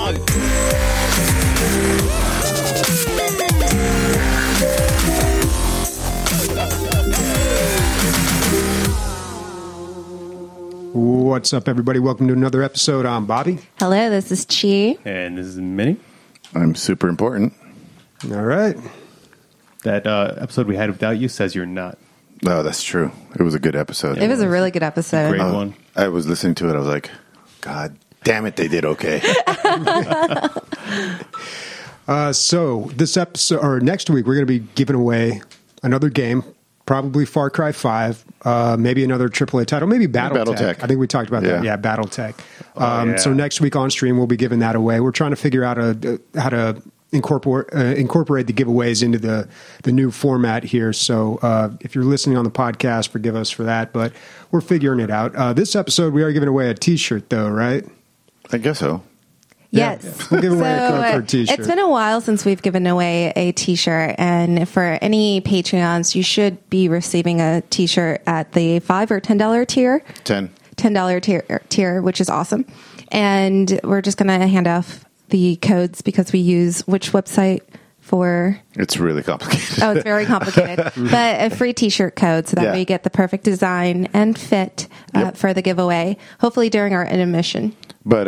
What's up, everybody? Welcome to another episode. I'm Bobby. Hello, this is Chi. And this is Minnie. I'm super important. All right. That episode we had without you says you're not. Oh, that's true. It was a good episode. It was a really good episode. Great one. I was listening to it. I was like, God damn it, they did okay. So this episode, or next week, we're going to be giving away another game, probably Far Cry 5, maybe another AAA title, maybe BattleTech. I think we talked about that. Yeah, BattleTech. Yeah. So next week on stream, we'll be giving that away. We're trying to figure out how to incorporate the giveaways into the new format here. So if you're listening on the podcast, forgive us for that, but we're figuring it out. This episode, we are giving away a T-shirt, though, right? I guess so. Yes. Yeah. We'll give away a code for a T-shirt. It's been a while since we've given away a T-shirt, and for any Patreons, you should be receiving a T-shirt at the $5 or $10 tier. $10 tier, which is awesome. And we're just going to hand off the codes because we use which website for... It's really complicated. Oh, it's very complicated. But a free T-shirt code so that we get the perfect design and fit for the giveaway, hopefully during our intermission. But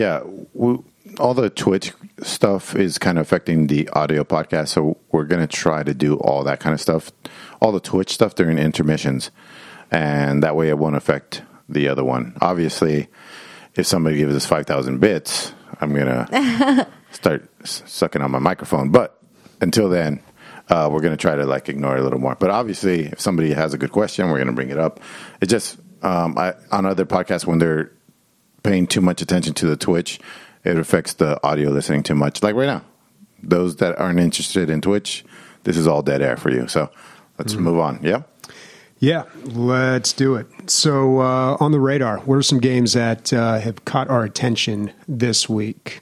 all the Twitch stuff is kind of affecting the audio podcast, so we're going to try to do all that kind of stuff, all the Twitch stuff during intermissions, and that way it won't affect the other one. Obviously, if somebody gives us 5,000 bits, I'm going to start sucking on my microphone. But until then, we're going to try to ignore it a little more. But obviously, if somebody has a good question, we're going to bring it up. It just, on other podcasts, when they're paying too much attention to the Twitch, it affects the audio listening too much. Like right now, those that aren't interested in Twitch, this is all dead air for you. So let's move on. Yeah? Yeah, let's do it. So on the radar, what are some games that have caught our attention this week?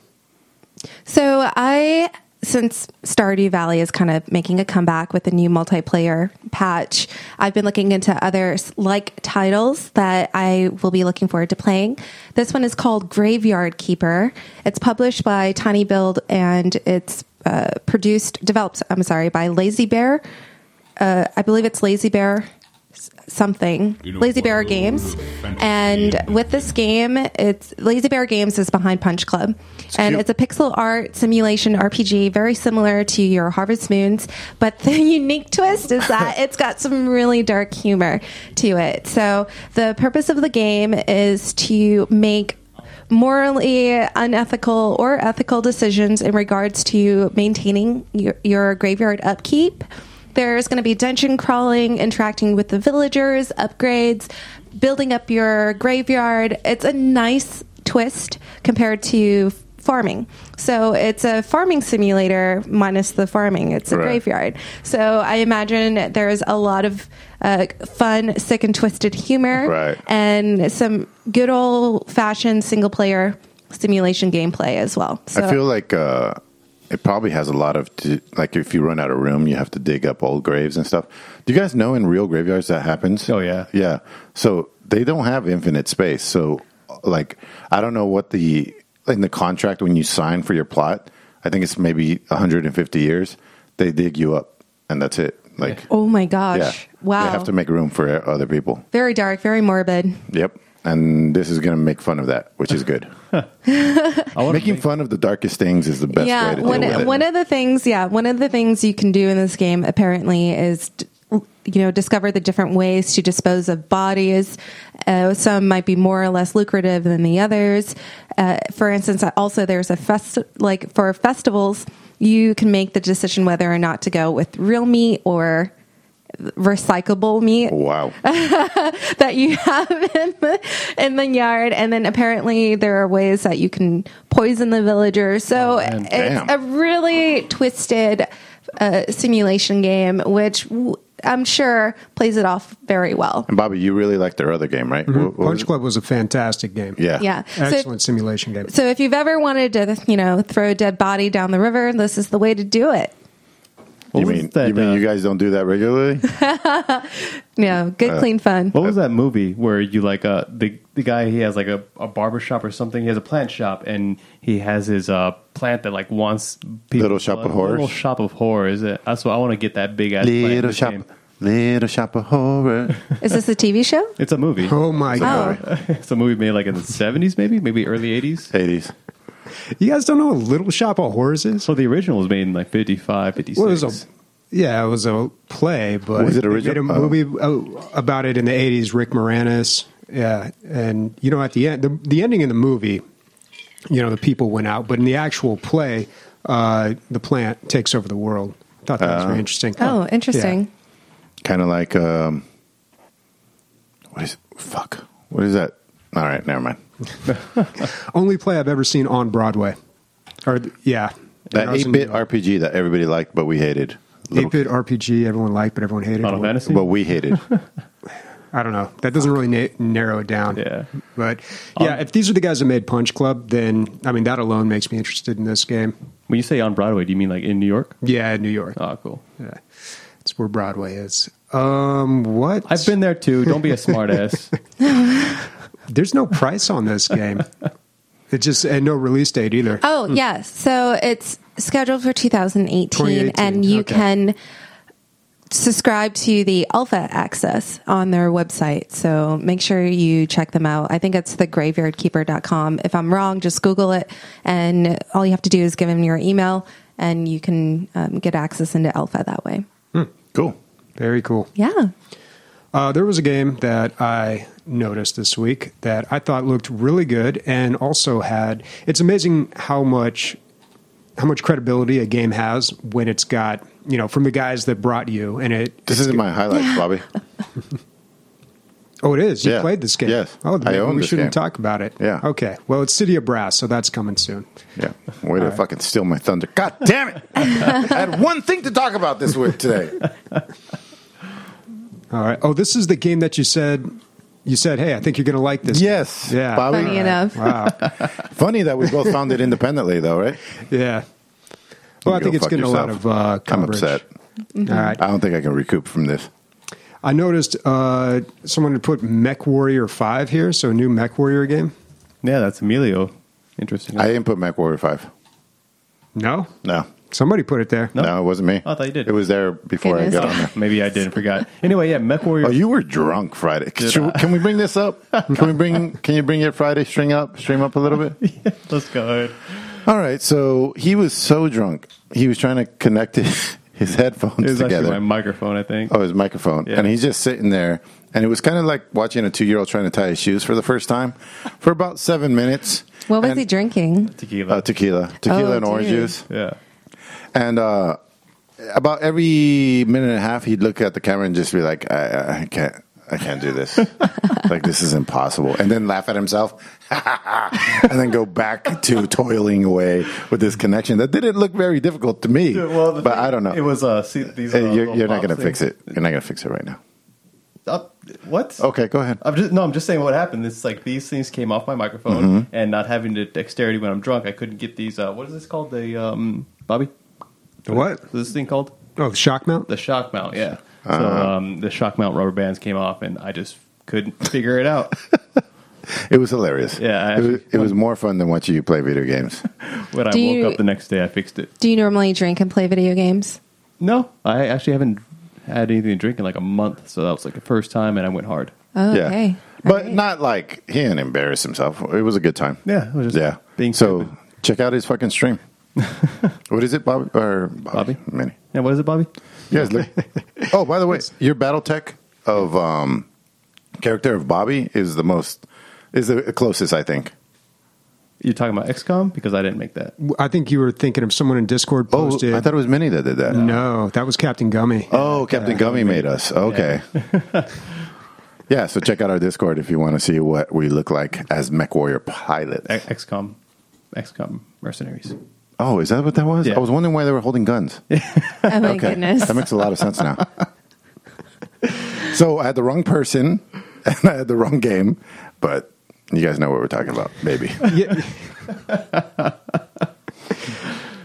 So since Stardew Valley is kind of making a comeback with the new multiplayer patch, I've been looking into other titles that I will be looking forward to playing. This one is called Graveyard Keeper. It's published by Tiny Build, and it's developed by Lazy Bear. I believe it's Lazy Bear something. Lazy Bear Games. And with this game, Lazy Bear Games is behind Punch Club. And it's a pixel art simulation RPG, very similar to your Harvest Moons. But the unique twist is that it's got some really dark humor to it. So the purpose of the game is to make morally unethical or ethical decisions in regards to maintaining your graveyard upkeep. There's going to be dungeon crawling, interacting with the villagers, upgrades, building up your graveyard. It's a nice twist compared to farming. So it's a farming simulator minus the farming. It's a graveyard. So I imagine there's a lot of fun, sick and twisted humor and some good old-fashioned single-player simulation gameplay as well. So, I feel like... it probably has a lot of, if you run out of room, you have to dig up old graves and stuff. Do you guys know in real graveyards that happens? Oh, yeah. Yeah. So they don't have infinite space. So, I don't know what in the contract when you sign for your plot, I think it's maybe 150 years, they dig you up, and that's it. Oh, my gosh. Yeah. Wow. They have to make room for other people. Very dark, very morbid. Yep. And this is going to make fun of that, which is good. Making fun of the darkest things is the best way to deal with it. One of the things you can do in this game apparently is discover the different ways to dispose of bodies. Some might be more or less lucrative than the others. For instance, also there's for festivals, you can make the decision whether or not to go with real meat or recyclable meat. Wow. that you have in the yard. And then apparently there are ways that you can poison the villagers. So it's a really twisted simulation game, which I'm sure plays it off very well. And Bobby, you really liked their other game, right? Mm-hmm. Punch Club was a fantastic game. Yeah. Excellent simulation game. So if you've ever wanted to, throw a dead body down the river, this is the way to do it. You mean you guys don't do that regularly? Yeah, good, clean fun. What was that movie where you like the guy, he has like a barber shop or something. He has a plant shop and he has his plant that like wants people. Little Shop of Horrors? Little Shop of Horrors. That's what I want to get, that big ass plant in the game. Little Shop of Horror. Is this a TV show? It's a movie. Oh my god! It's a movie made like in the 70s, maybe early 80s. 80s. You guys don't know what Little Shop of Horrors is? So the original was made in like 55, 56. Well, it was a play, but Was it they original? made a movie about it in the 80s. Rick Moranis, yeah, and at the end, the ending of the movie, the people went out, but in the actual play, the plant takes over the world. I thought that was very interesting. Oh, interesting. Kind of like what is that? All right, never mind. Only play I've ever seen on Broadway. That 8-bit RPG that everybody liked, but we hated. 8-bit RPG everyone liked, but everyone hated. Final Fantasy? But we hated. I don't know. That doesn't really narrow it down. Yeah. But yeah, if these are the guys that made Punch Club, then that alone makes me interested in this game. When you say on Broadway, do you mean like in New York? Yeah, New York. Oh, cool. Yeah. It's where Broadway is. What? I've been there too. Don't be a smartass. There's no price on this game. And no release date either. Oh, yes. So it's scheduled for 2018, 2018, and you okay. can subscribe to the alpha access on their website. So make sure you check them out. I think it's thegraveyardkeeper.com. If I'm wrong, just Google it, and all you have to do is give them your email, and you can get access into alpha that way. Cool. Very cool. Yeah. There was a game that I noticed this week that I thought looked really good and also it's amazing how much credibility a game has when it's got, from the guys that brought you. And This isn't my highlights, Bobby. Oh, it is? You Yeah. played this game? Yes. Oh, I own we this shouldn't game. talk about it. Yeah. Okay. Well, it's City of Brass, so that's coming soon. Yeah. Way to fucking steal my thunder. God damn it. I had one thing to talk about this week today. All right. Oh, this is the game that you said, hey, I think you're going to like this. Yes. Yeah. Bobby. Funny enough. Wow. Funny that we both found it independently, though, right? Yeah. Well, I You think go it's fuck getting yourself. a lot of coverage. I'm upset. All right. I don't think I can recoup from this. I noticed someone had put Mech Warrior 5 here, so a new Mech Warrior game. Yeah, that's Emilio. Interesting. I didn't put MechWarrior 5. No? No. Somebody put it there. No, it wasn't me. I thought you did. It was there before Goodness. I got on there. Maybe I did and forgot. Anyway, yeah, Mech Warrior. Oh, you were drunk Friday. Can we bring this up? Can you bring your Friday stream up a little bit? Yeah, let's go ahead. All right. So he was so drunk. He was trying to connect his headphones It was together. actually my microphone, I think. Oh, his microphone. Yeah. And he's just sitting there. And it was kind of like watching a 2-year-old trying to tie his shoes for the first time for about 7 minutes. What was And- he drinking? Tequila. Tequila Oh, and orange dude. juice. Yeah. And about every minute and a half, he'd look at the camera and just be like, I can't do this. Like, this is impossible. And then laugh at himself. And then go back to toiling away with this connection. That didn't look very difficult to me. Well, but I don't know. It was these. You're not going to fix it. You're not going to fix it right now. What? Okay, go ahead. I'm just saying what happened. It's like these things came off my microphone, and not having the dexterity when I'm drunk, I couldn't get these. What is this called? The Bobby? The what? What's this thing called? Oh, the shock mount? The shock mount. Yeah. So the shock mount rubber bands came off, and I just couldn't figure it out. It was hilarious. Yeah, it was more fun than watching you play video games. When I Do you- woke up the next day, I fixed it. Do you normally drink and play video games? No, I actually haven't had anything to drink in like a month, so that was like the first time, and I went hard. Oh, Yeah. okay. But Alright. not like he didn't embarrass himself. It was a good time. Yeah, it was just Yeah. being so stupid. check out his fucking stream. What is it, Bobby? Or Bobby? Minnie. Yeah, what is it, Bobby? You guys look. Oh, by the way, your BattleTech of character of Bobby is the closest, I think. You're talking about XCOM? Because I didn't make that. I think you were thinking of someone in Discord Oh, posted. I thought it was Minnie that did that. No, that was Captain Gummy. Oh, Captain Gummy made us. Okay. Yeah, so check out our Discord if you want to see what we look like as MechWarrior pilots. XCOM mercenaries. Oh, is that what that was? Yeah. I was wondering why they were holding guns. Oh, my Okay. goodness. That makes a lot of sense now. So I had the wrong person and I had the wrong game, but you guys know what we're talking about, baby. Yeah.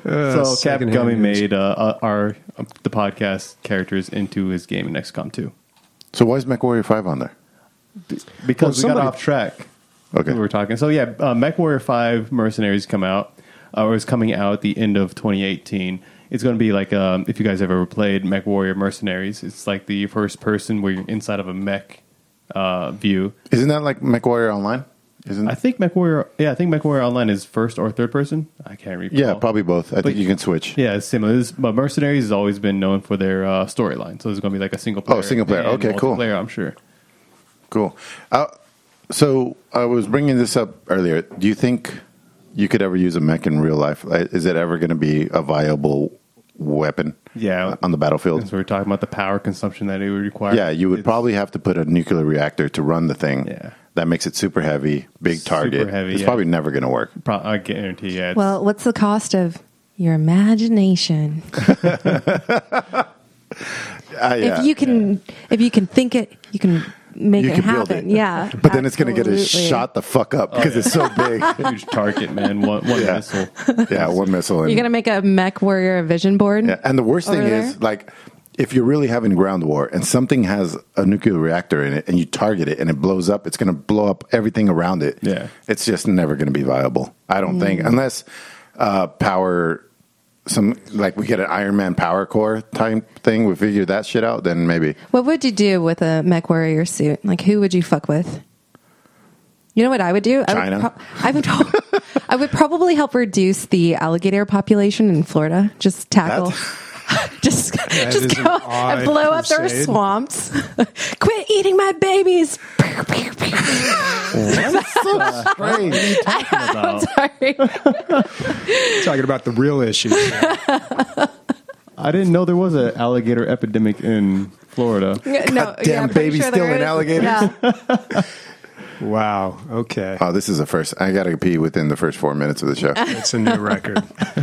So Cap secondhand Gummy news. made the podcast characters into his game in XCOM 2 So why is MechWarrior 5 on there? because Well, we got somebody- off track. Okay. We were talking. So yeah, MechWarrior 5 Mercenaries come out or is coming out at the end of 2018. It's going to be like if you guys have ever played MechWarrior Mercenaries, it's like the first person where you're inside of a mech view. Isn't that like MechWarrior Online? Isn't I think MechWarrior Online is first or third person. I can't recall. Yeah, probably both. I think you can switch. Yeah, it's similar. But Mercenaries has always been known for their storyline, so it's going to be like a single player. single player. and Okay, cool. multiplayer, I'm sure. Cool. So I was bringing this up earlier. Do you think you could ever use a mech in real life? Is it ever going to be a viable weapon? Yeah. On the battlefield? So we're talking about the power consumption that it would require. Yeah, you would probably have to put a nuclear reactor to run the thing. Yeah. That makes it super heavy, big Super target. heavy, It's yeah. probably never going to work. I guarantee. Yeah. Well, what's the cost of your imagination? Yeah. If you can think it, you can make You it can build happen. it. Yeah, But then it's going to get absolutely. shot the fuck up because it's so big. huge target, man. One Yeah. missile. Yeah, one missile. And, You're gonna make a Mech Warrior vision board. yeah. And the worst thing over is, there? like, if you're really having ground war and something has a nuclear reactor in it and you target it and it blows up, it's going to blow up everything around it. Yeah. It's just never going to be viable. I don't think, unless power, we get an Iron Man power core type thing, we figure that shit out, then maybe. What would you do with a Mech Warrior suit? Like, who would you fuck with? You know what I would do? China. I would probably help reduce the alligator population in Florida. Just tackle. Just is an go odd and blow up their crusade. swamps. Quit eating my babies. I'm sorry. Talking about the real issues. I didn't know there was an alligator epidemic in Florida. No, Damn pretty babies sure still there in is. alligators? Yeah. Wow. Okay. Oh, this is the first. I got to pee within the first 4 minutes of the show. It's a new record.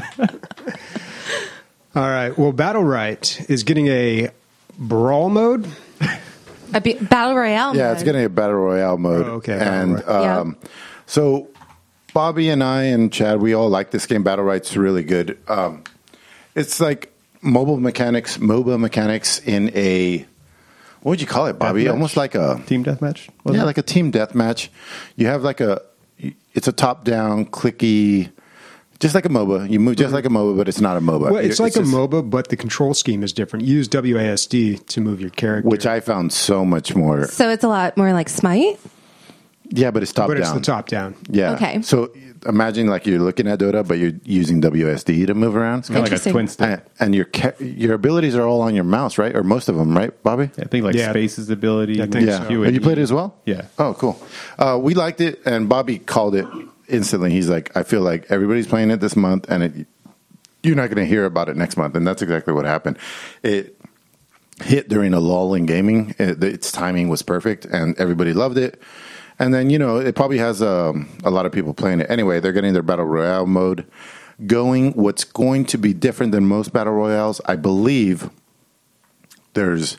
All right. Well, Battle Right is getting a brawl mode. Battle Royale. Yeah, mode. it's getting a battle royale mode. Oh, okay, And battle Yeah. so Bobby and I and Chad, we all like this game. Battle Right's really good. It's like MOBA mechanics in a, what would you call it, Bobby? Deathmatch. Almost like a Team deathmatch? Was yeah, it? like a team deathmatch. You have like it's a top-down, clicky, just like a MOBA. You move just like a MOBA, but it's not a MOBA. Well, it's like just- a MOBA, but the control scheme is different. You use WASD to move your character. which I found so much more. So it's a lot more like Smite. Yeah, but it's top-down. But it's the top down. Yeah. Okay. So imagine like you're looking at Dota, but you're using WSD to move around. Kind of like a Interesting. twin stick. And your abilities are all on your mouse, right? Or most of them, right, Bobby? I think like Yeah. Space's ability. I think Yeah. so. Q Have you and played E. it as well? Yeah. Oh, cool. We liked it, and Bobby called it instantly. He's like, I feel like everybody's playing it this month, and you're not going to hear about it next month. And that's exactly what happened. It hit during a lull in gaming. Its timing was perfect, and everybody loved it. And then, it probably has a lot of people playing it. Anyway, they're getting their Battle Royale mode going. What's going to be different than most Battle Royales, I believe there's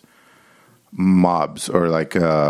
mobs or like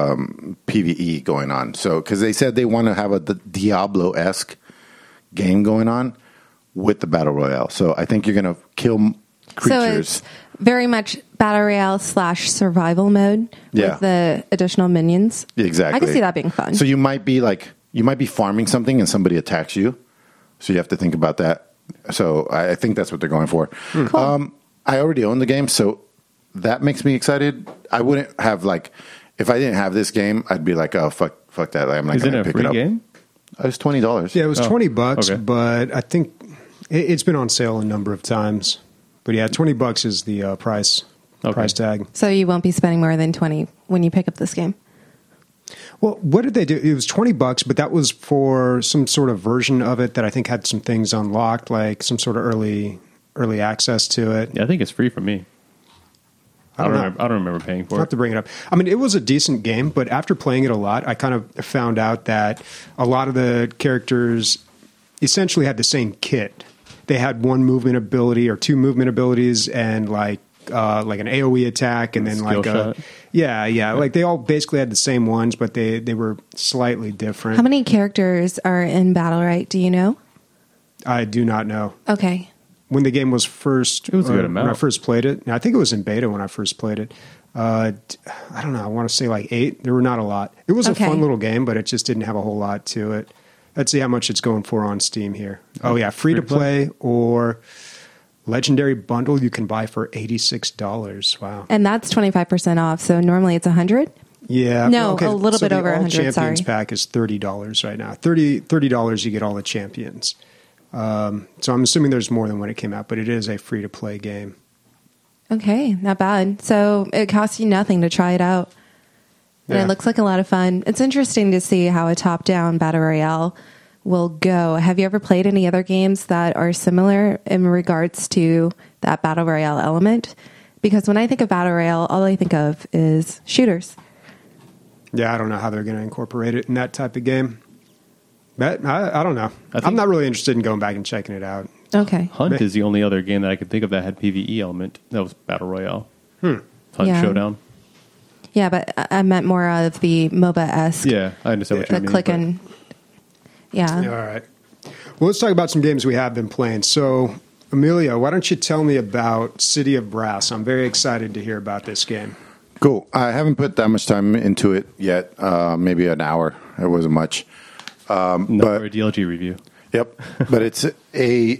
PvE going on. So, because they said they want to have a Diablo-esque game going on with the Battle Royale. So I think you're going to kill creatures. So it's very much Battle Royale / survival mode Yeah. with the additional minions. Exactly. I can see that being fun. So you might be farming something and somebody attacks you. So you have to think about that. So I think that's what they're going for. Cool. I already own the game, so that makes me excited. I wouldn't have if I didn't have this game, I'd be like, oh fuck that. I'm not Is it going to a pick free it up. game? It's $20. Yeah, it was $20, okay. but I think it's been on sale a number of times. But yeah, $20 is the price tag. So you won't be spending more than 20 when you pick up this game. Well, what did they do? It was $20, but that was for some sort of version of it that I think had some things unlocked, like some sort of early access to it. Yeah, I think it's free for me. I don't know. remember paying I'll for have it. to bring it up. I mean, it was a decent game, but after playing it a lot, I kind of found out that a lot of the characters essentially had the same kit. They had one movement ability or two movement abilities and like an AoE attack and then Skill like shot. like they all basically had the same ones, but they were slightly different. How many characters are in Battle Right? Do you know? I do not know. Okay. when the game was first. It was a good amount. When I first played it. I think it was in beta when I first played it. I don't know. I want to say like 8. There were not a lot. It was a fun little game, but it just didn't have a whole lot to it. Let's see how much it's going for on Steam here. Oh yeah, free to play or Legendary Bundle you can buy for $86. Wow. And that's 25% off. So normally it's $100. Yeah. No, a little bit over 100. Champions sorry. pack is $30 right now. $30 you get all the champions. So I'm assuming there's more than when it came out, but it is a free to play game. Okay, not bad. So it costs you nothing to try it out. And Yeah. it looks like a lot of fun. It's interesting to see how a top-down battle royale will go. Have you ever played any other games that are similar in regards to that battle royale element? Because when I think of battle royale, all I think of is shooters. Yeah, I don't know how they're going to incorporate it in that type of game. But I don't know. I think- I'm not really interested in going back and checking it out. Okay. Hunt is the only other game that I could think of that had PvE element. That was Battle Royale. Hunt Yeah. Showdown. Yeah, but I meant more of the MOBA-esque. Yeah, I understand what The you mean. click but- and... Yeah. All right. Well, let's talk about some games we have been playing. So, Amelia, why don't you tell me about City of Brass? I'm very excited to hear about this game. Cool. I haven't put that much time into it yet. Maybe an hour. It wasn't much. No, but for a DLG review. Yep. But it's a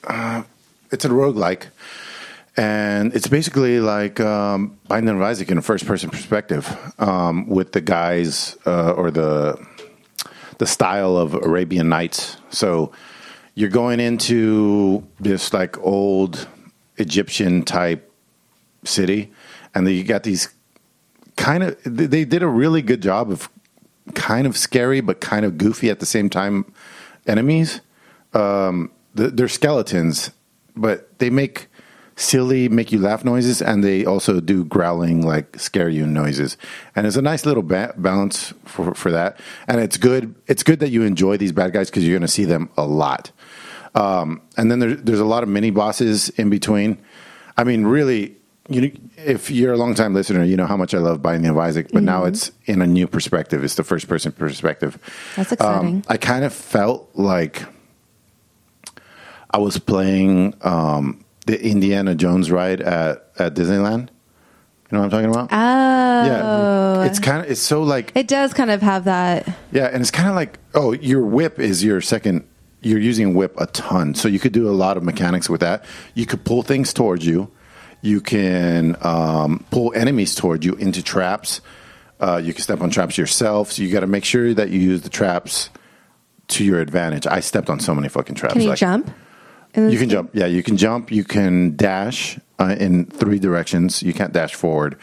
roguelike. And it's basically like Binding of Isaac in a first-person perspective, with the guys or the style of Arabian Nights. So you're going into this like old Egyptian type city, and then you got these kind of. They did a really good job of kind of scary but kind of goofy at the same time enemies. They're skeletons, but they make silly, make you laugh noises, and they also do growling, like scare you noises. And it's a nice little balance for that. And it's good. It's good that you enjoy these bad guys because you're going to see them a lot. And then there's a lot of mini bosses in between. I mean, really, if you're a long-time listener, you know how much I love Binding of Isaac, but now it's in a new perspective. It's the first-person perspective. That's exciting. I kind of felt like I was playing the Indiana Jones ride at Disneyland. You know what I'm talking about? Oh. Yeah. It's so like, It does kind of have that. yeah, and it's kind of like, oh, your whip is your second. You're using whip a ton, so you could do a lot of mechanics with that. You could pull things towards you. You can pull enemies towards you into traps. You can step on traps yourself. So you got to make sure that you use the traps to your advantage. I stepped on so many fucking traps. Can you jump? You can jump. Yeah, you can jump. You can dash in 3 directions. You can't dash forward.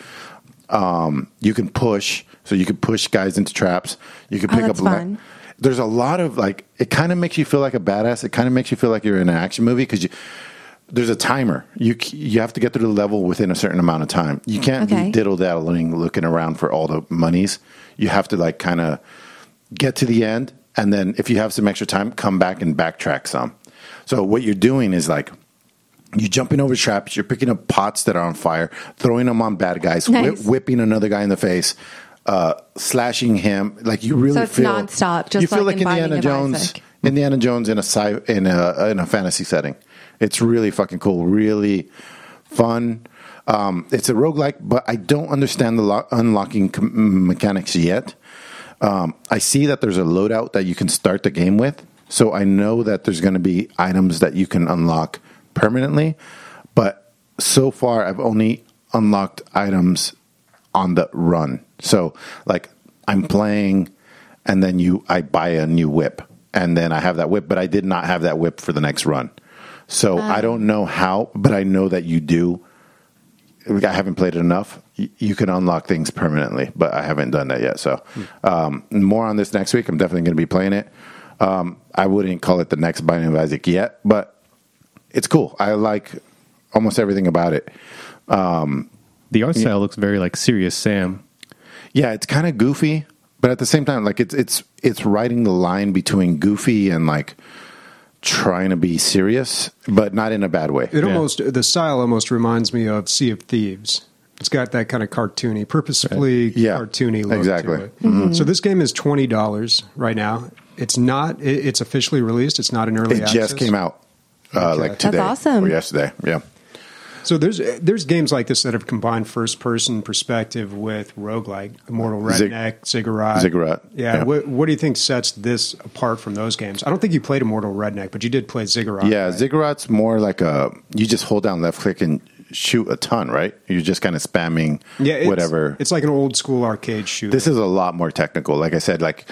You can push. So you can push guys into traps. You can pick that's up. fun. There's a lot of like. It kind of makes you feel like a badass. It kind of makes you feel like you're in an action movie because there's a timer. You have to get through the level within a certain amount of time. You can't be diddle-daddling looking around for all the monies. You have to like kind of get to the end, and then if you have some extra time, come back and backtrack some. So what you're doing is like you're jumping over traps, you're picking up pots that are on fire, throwing them on bad guys, Nice. whipping another guy in the face, slashing him. Like you really So it's feel nonstop, just you feel like like in Binding Indiana of Jones. Isaac. Indiana Jones in a fantasy setting. It's really fucking cool, really fun. It's a roguelike, but I don't understand the unlocking mechanics yet. I see that there's a loadout that you can start the game with. So I know that there's going to be items that you can unlock permanently. But so far, I've only unlocked items on the run. So like I'm playing and then I buy a new whip. And then I have that whip, but I did not have that whip for the next run. So I don't know how, but I know that you do. I haven't played it enough. You can unlock things permanently, but I haven't done that yet. So more on this next week. I'm definitely going to be playing it. I wouldn't call it the next Binding of Isaac yet, but it's cool. I like almost everything about it. The art style looks very like Serious Sam. Yeah, it's kind of goofy, but at the same time, like it's riding the line between goofy and like trying to be serious, but not in a bad way. The style almost reminds me of Sea of Thieves. It's got that kind of cartoony, purposefully cartoony look exactly. to it. So this game is $20 right now. It's not. It's officially released. It's not an early access. It just came out. like today awesome. or yesterday. Yeah. So there's games like this that have combined first person perspective with roguelike, Immortal Redneck, Ziggurat. Ziggurat. Yeah. What do you think sets this apart from those games? I don't think you played Immortal Redneck, but you did play Ziggurat. Yeah, right? Ziggurat's more like you just hold down left click and shoot a ton, right? You're just kind of spamming whatever. It's like an old school arcade shooter. This is a lot more technical. Like I said, like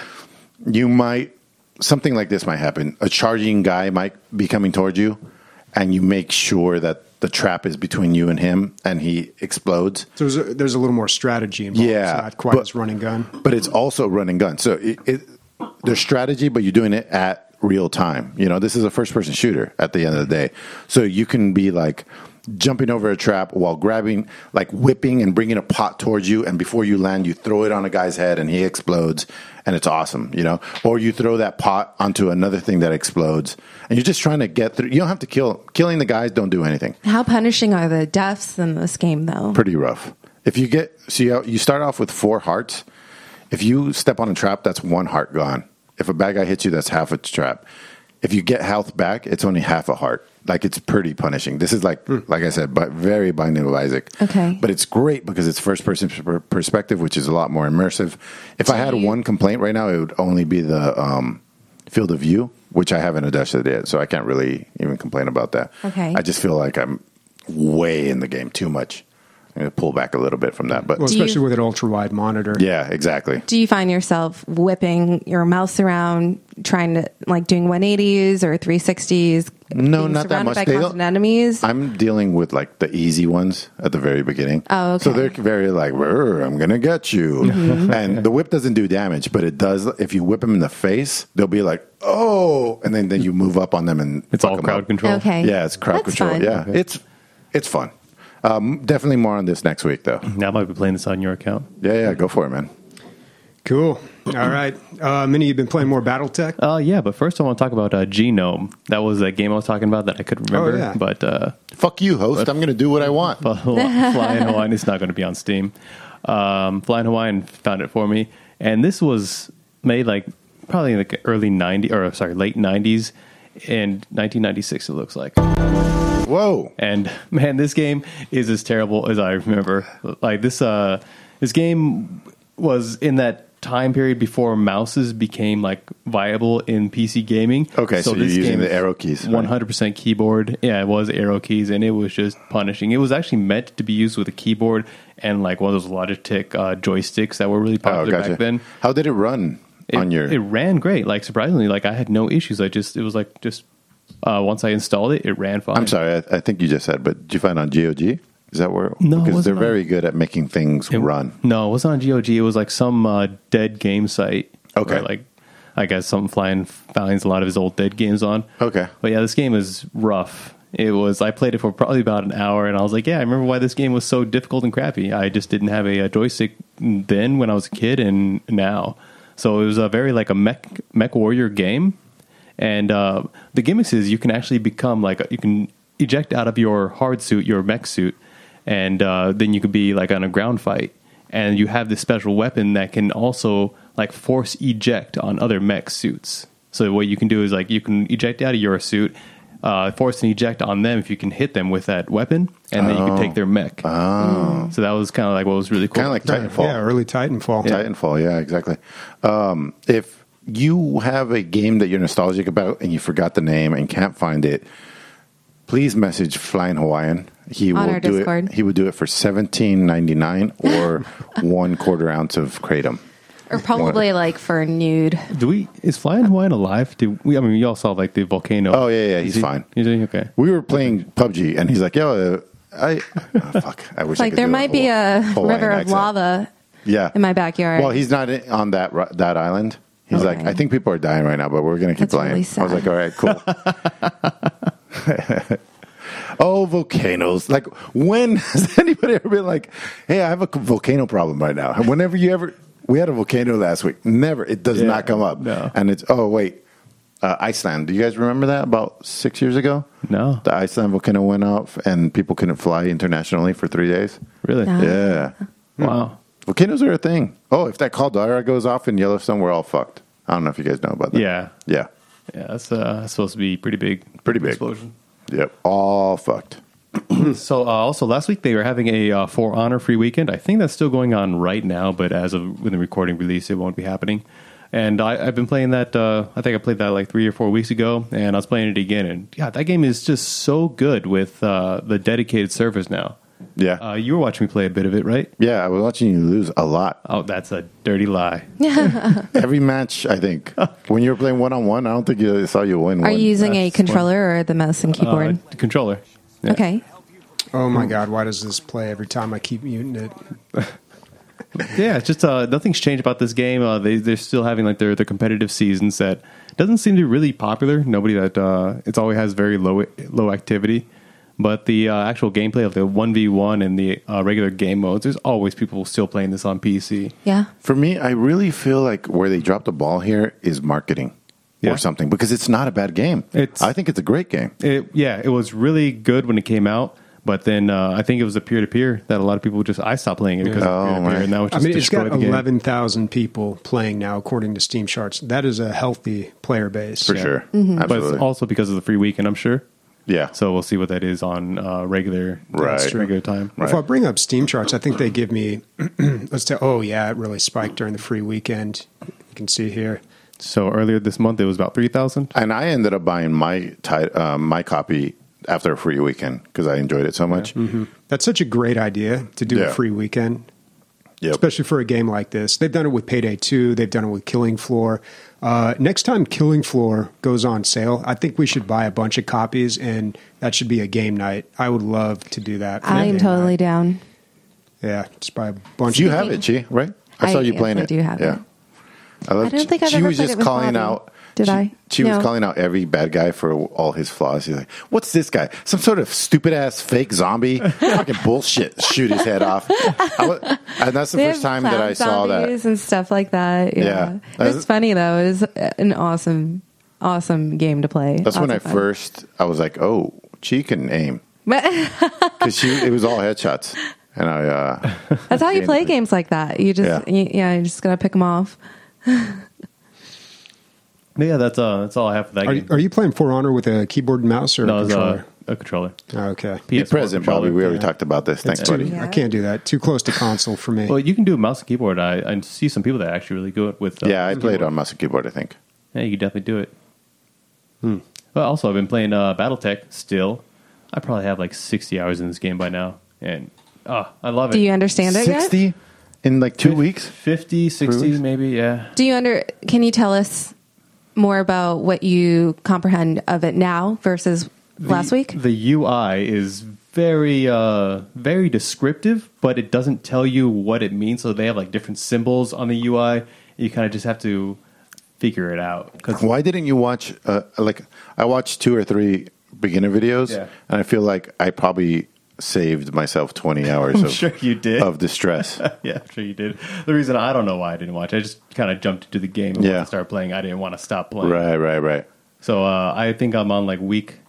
something like this might happen. A charging guy might be coming towards you, and you make sure that the trap is between you and him, and he explodes. So there's a little more strategy involved. Yeah, It's not quite as run and gun. But it's also run and gun. So there's strategy, but you're doing it at real time. You know, this is a first-person shooter at the end of the day. So you can be like jumping over a trap while grabbing, like whipping and bringing a pot towards you, and before you land, you throw it on a guy's head and he explodes, and it's awesome, you know? Or you throw that pot onto another thing that explodes, and you're just trying to get through. You don't have to killing the guys don't do anything. How punishing are the deaths in this game, though? Pretty rough. If you you start off with 4 hearts. If you step on a trap, that's 1 heart gone. If a bad guy hits you, that's half a trap. If you get health back, it's only half a heart. Like, it's pretty punishing. This is like I said, but very Binding of Isaac. Okay. But it's great because it's first person perspective, which is a lot more immersive. If I had one complaint right now, it would only be the field of view, which I haven't adjusted yet, so I can't really even complain about that. Okay. I just feel like I'm way in the game too much. I'm going to pull back a little bit from that. But Well, especially with an ultra wide monitor. yeah, exactly. Do you find yourself whipping your mouse around, trying to, like, doing 180s or 360s? No, being not that surrounded much. by constant enemies? I'm dealing with like the easy ones at the very beginning. Oh, okay. So they're very like, I'm going to get you. Mm-hmm. And the whip doesn't do damage, but it does. If you whip them in the face, they'll be like, oh, and then you move up on them and It's fuck all them crowd up. control. Okay. Yeah, it's crowd That's control. fun. Yeah, it's fun. Definitely more on this next week, though. Now I might be playing this on your account. Yeah, go for it, man. Cool. All right. Minnie, you've been playing more BattleTech? Yeah, but first I want to talk about Genome. That was a game I was talking about that I couldn't remember. yeah. But Fuck you, host. I'm going to do what I want. Flying Hawaiian is not going to be on Steam. Flying Hawaiian found it for me, and this was made like probably in the late 90s, in 1996 it looks like. Whoa. And man, this game is as terrible as I remember. Like this game was in that time period before mouses became like viable in PC gaming. Okay, so you're this using game the is arrow keys, right? 100% keyboard. Yeah, it was arrow keys, and it was just punishing. It was actually meant to be used with a keyboard and like one of those Logitech joysticks that were really popular back then. How did it run on your? It ran great. Like surprisingly, like I had no issues. It was like once I installed it, it ran fine. I'm sorry, I think you just said, but did you find it on GOG? Is that where? No, it because they're wasn't very good at making things run. No, it wasn't on GOG. It was like some dead game site. Okay. Where, like, I guess something Flying finds a lot of his old dead games on. Okay. But yeah, this game is rough. I played it for probably about an hour, and I was like, yeah, I remember why this game was so difficult and crappy. I just didn't have a joystick then when I was a kid and now. So it was a very like a mech warrior game. And the gimmicks is you can actually become like, you can eject out of your hard suit, your mech suit, and then you could be like on a ground fight. And you have this special weapon that can also like force eject on other mech suits. So what you can do is like you can eject out of your suit, force an eject on them if you can hit them with that weapon, and then you can take their mech. So that was kind of like what was really cool. Kind of like Titanfall. Yeah, early Titanfall. Titanfall, yeah, exactly. If you have a game that you're nostalgic about and you forgot the name and can't find it, please message Flying Hawaiian. He On will our do Discord. it. He would do it for $17.99 or 1/4 ounce of kratom. Or probably like for nude. Is Flying Hawaiian alive? I mean, you all saw like the volcano. Oh yeah, he's fine. Is he okay? We were playing PUBG and he's like, "Yo, fuck, I wish I Like could there do might be a Hawaiian river of accent." lava Yeah, in my backyard. Well, he's not on that island. He's like, Okay. I think people are dying right now, but we're going to keep That's playing. really I was sad. like, all right, cool. Oh, volcanoes. Like, when has anybody ever been like, hey, I have a volcano problem right now? And whenever we had a volcano last week. Never. It does not come up. No. And it's, Iceland. Do you guys remember that about 6 years ago? No. The Iceland volcano went off and people couldn't fly internationally for 3 days. Really? No. Yeah. Wow. Volcanoes are a thing. Oh, if that caldera goes off in Yellowstone, we're all fucked. I don't know if you guys know about that. Yeah. Yeah. Yeah, that's supposed to be pretty big. Pretty big. Explosion. Yep, all fucked. So also last week they were having a For Honor free weekend. I think that's still going on right now, but as of when the recording release, it won't be happening. And I've been playing that. I think I played that like 3 or 4 weeks ago, and I was playing it again. And yeah, that game is just so good with the dedicated servers now. Yeah, You were watching me play a bit of it, right? yeah. I was watching you lose a lot. Oh, that's a dirty lie. Every match, I think. When you were playing 1-on-1, I don't think I saw you win. Are you using a That's controller or the mouse and keyboard? The controller. Yeah. Okay. Oh my God! Why does this play every time I keep muting it? Yeah, it's just nothing's changed about this game. They're still having like their competitive seasons that doesn't seem to be really popular. Nobody that it always has very low activity. But the actual gameplay of the 1v1 and the regular game modes, there's always people still playing this on PC. Yeah. For me, I really feel like where they dropped the ball here is marketing Yeah. or something, because it's not a bad game. I think it's a great game. It was really good when it came out. But then I think it was a peer-to-peer that a lot of people I stopped playing it because of peer-to-peer. And that was just it's got destroyed the game. 11,000 people playing now, according to Steam charts. That is a healthy player base. For sure. Mm-hmm. But Absolutely. it's also because of the free weekend, I'm sure. Yeah. So we'll see what that is on regular time. Right. If I bring up Steam charts, I think they give me, let's say, oh yeah, it really spiked during the free weekend. You can see here. So earlier this month, it was about 3,000. And I ended up buying my copy after a free weekend because I enjoyed it so much. Mm-hmm. That's such a great idea to do a free weekend, especially for a game like this. They've done it with Payday 2. They've done it with Killing Floor. Next time Killing Floor goes on sale, I think we should buy a bunch of copies, and that should be a game night. I would love to do that. for a I'm game totally night. down. Yeah, just buy a bunch. You of have it, Chi, right? I saw you playing I it. do have it. I love. I don't think I've she ever was played just it with calling Bobby. out. Did I? She was No. calling out every bad guy for all his flaws. She's like, "What's this guy? Some sort of stupid ass fake zombie? Fucking bullshit! Shoot his head off." And that's the They first have time that I saw that. zombies and stuff like that. Yeah. It's funny though. It was an awesome game to play. That's when Lots of fun. I was like, "Oh, she can aim," because it was all headshots, and I. That's how you play games like that. You just you just gotta pick them off. Yeah, that's all I have for that game. Are you playing For Honor with a keyboard and mouse or No, a it was controller? a controller. Oh, okay. Be PS4 present, controller. Bobby. We already talked about this. Thanks, It's too- buddy. Yeah. I can't do that. Too close to console for me. Well, you can do mouse and keyboard. I see some people that are actually really good with. Yeah, I played keyboard. on mouse and keyboard, I think. Yeah, you can definitely do it. Well, also, I've been playing BattleTech still. I probably have like 60 hours in this game by now, and I love it. Do you understand it yet? 60 in like 2 weeks? 50, 60 weeks? maybe, yeah. Can you tell us more about what you comprehend of it now versus last week? The UI is very very descriptive, but it doesn't tell you what it means. So they have like different symbols on the UI. You kind of just have to figure it out. 'Cause Why didn't you watch, I watched 2 or 3 beginner videos, Yeah. and I feel like I probably saved myself 20 hours I'm of, sure you did. of distress. Yeah, I'm sure you did. The reason I don't know why I didn't watch, I just kind of jumped into the game and Yeah. when I started playing. I didn't want to stop playing. Right. So I think I'm on like week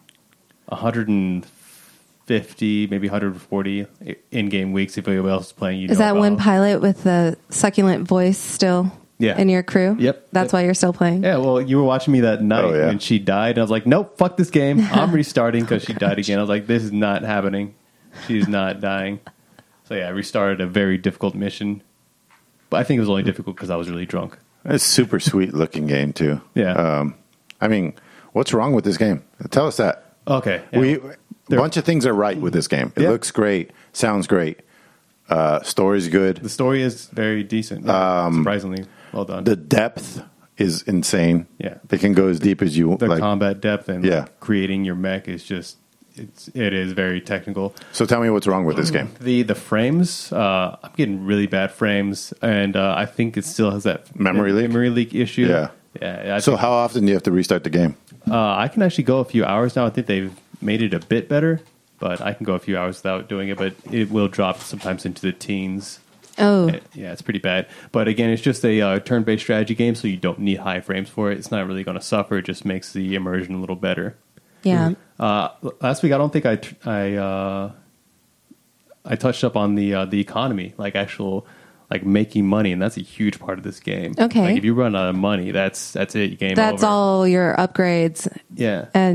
150, maybe 140 in-game weeks. If anybody else is playing, Is that one pilot with the succulent voice still in your crew? Yep. That's why you're still playing? Yeah, well, you were watching me that night Oh, yeah. and she died. And I was like, nope, fuck this game. I'm restarting because she died again. I was like, this is not happening. She's not dying. So yeah, I restarted a very difficult mission. But I think it was only difficult because I was really drunk. It's a super sweet looking game, too. Yeah. I mean, what's wrong with this game? Tell us that. Okay. A bunch of things are right with this game. It Yeah. looks great, sounds great, story's good. The story is very decent. Yeah, surprisingly well done. The depth is insane. Yeah. They can go as deep as you The like. combat depth and Yeah. creating your mech is just it is very technical. So tell me what's wrong with this game. The frames, I'm getting really bad frames, and I think it still has that Memory leak issue. Yeah. Yeah. So how often do you have to restart the game? I can actually go a few hours now. I think they've made it a bit better, but I can go a few hours without doing it. But it will drop sometimes into the teens. Oh. Yeah, it's pretty bad. But again, it's just a turn-based strategy game, so you don't need high frames for it. It's not really going to suffer. It just makes the immersion a little better. Yeah. Last week, I don't think I touched up on the economy, like actual like making money, and that's a huge part of this game. Okay. Like if you run out of money, that's it. Game That's over. all your upgrades. Yeah. And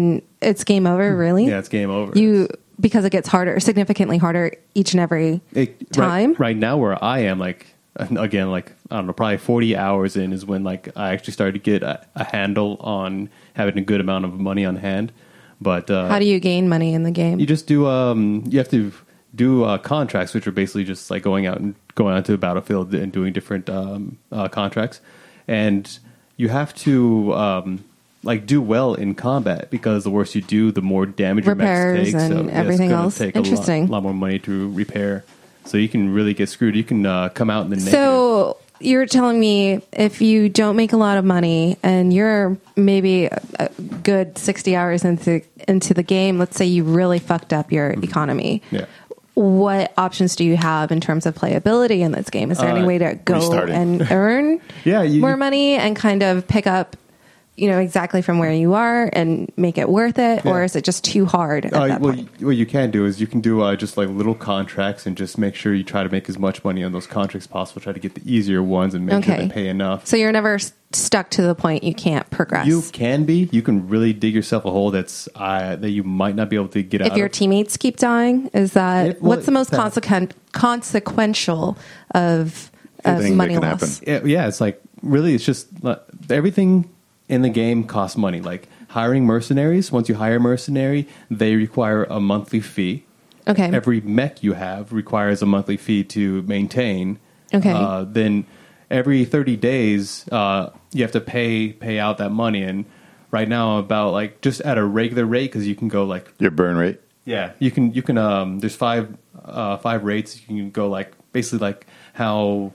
it's game over, really? Yeah, it's game over. Because it gets harder, significantly harder each and every time. Right now, where I am, like again, like I don't know, probably 40 hours in is when like I actually started to get a handle on having a good amount of money on hand. But how do you gain money in the game? You just do. You have to do contracts, which are basically just like going out to a battlefield and doing different contracts, and you have to like do well in combat, because the worse you do, the more damage your mech takes. And everything else. Take Interesting. A lot more money to repair, so you can really get screwed. You can come out in the negative. So you're telling me if you don't make a lot of money and you're maybe a good 60 hours into the game, let's say you really fucked up your economy. Yeah. What options do you have in terms of playability in this game? Is there any way to go and earn more money and kind of pick up, exactly from where you are and make it worth it? Or is it just too hard at that point? What you can do is you can do just like little contracts and just make sure you try to make as much money on those contracts as possible. Try to get the easier ones and make sure they pay enough. So you're never stuck to the point you can't progress. You can be. You can really dig yourself a hole that you might not be able to get out of. If your teammates keep dying, is that what's the most consequential of money loss? Yeah, it's like really, it's just everything in the game costs money. Like hiring mercenaries. Once you hire a mercenary, they require a monthly fee. Okay. Every mech you have requires a monthly fee to maintain. Okay. Then every 30 days, you have to pay out that money. And right now, about like just at a regular rate, because you can go like your burn rate. Yeah, you can. There's five rates. You can go like basically like how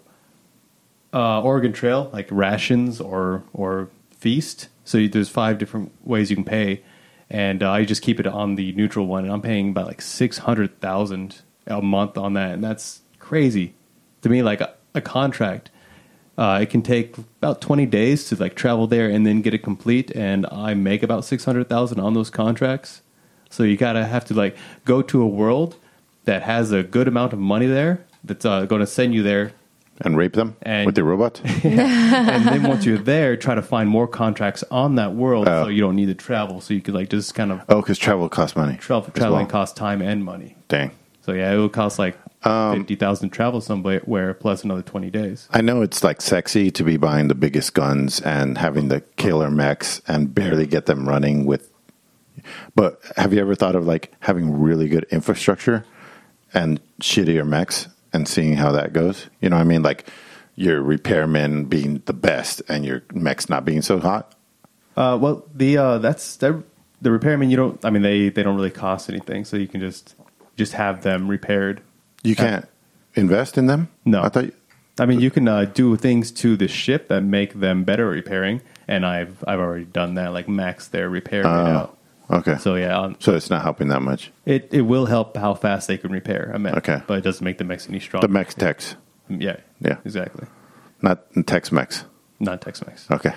Oregon Trail, like rations or feast. So there's 5 different ways you can pay, and I just keep it on the neutral one, and I'm paying about like $600,000 a month on that, and that's crazy to me. Like a contract, it can take about 20 days to like travel there and then get it complete, and I make about $600,000 on those contracts. So you have to like go to a world that has a good amount of money there that's going to send you there. And rape them with the robot? And then once you're there, try to find more contracts on that world so you don't need to travel. So you could like just kind of... Oh, because travel costs money. Traveling costs time and money. Dang. So yeah, it would cost like $50,000 to travel somewhere plus another 20 days. I know it's like sexy to be buying the biggest guns and having the killer mechs and barely get them running with... But have you ever thought of like having really good infrastructure and shittier mechs and seeing how that goes? You know what I mean? Like your repairmen being the best and your mechs not being so hot? Well, the repairmen, they don't really cost anything, so you can just have them repaired. You can't invest in them? No. I thought you can do things to the ship that make them better at repairing, and I've already done that, like max their repair rate out. Okay. So yeah, so it's not helping that much. It will help how fast they can repair a mech. Okay. But it doesn't make the mechs any stronger. The mechs techs. Yeah. Yeah. Exactly. Not Tex Mex. Not Tex Mex. Okay.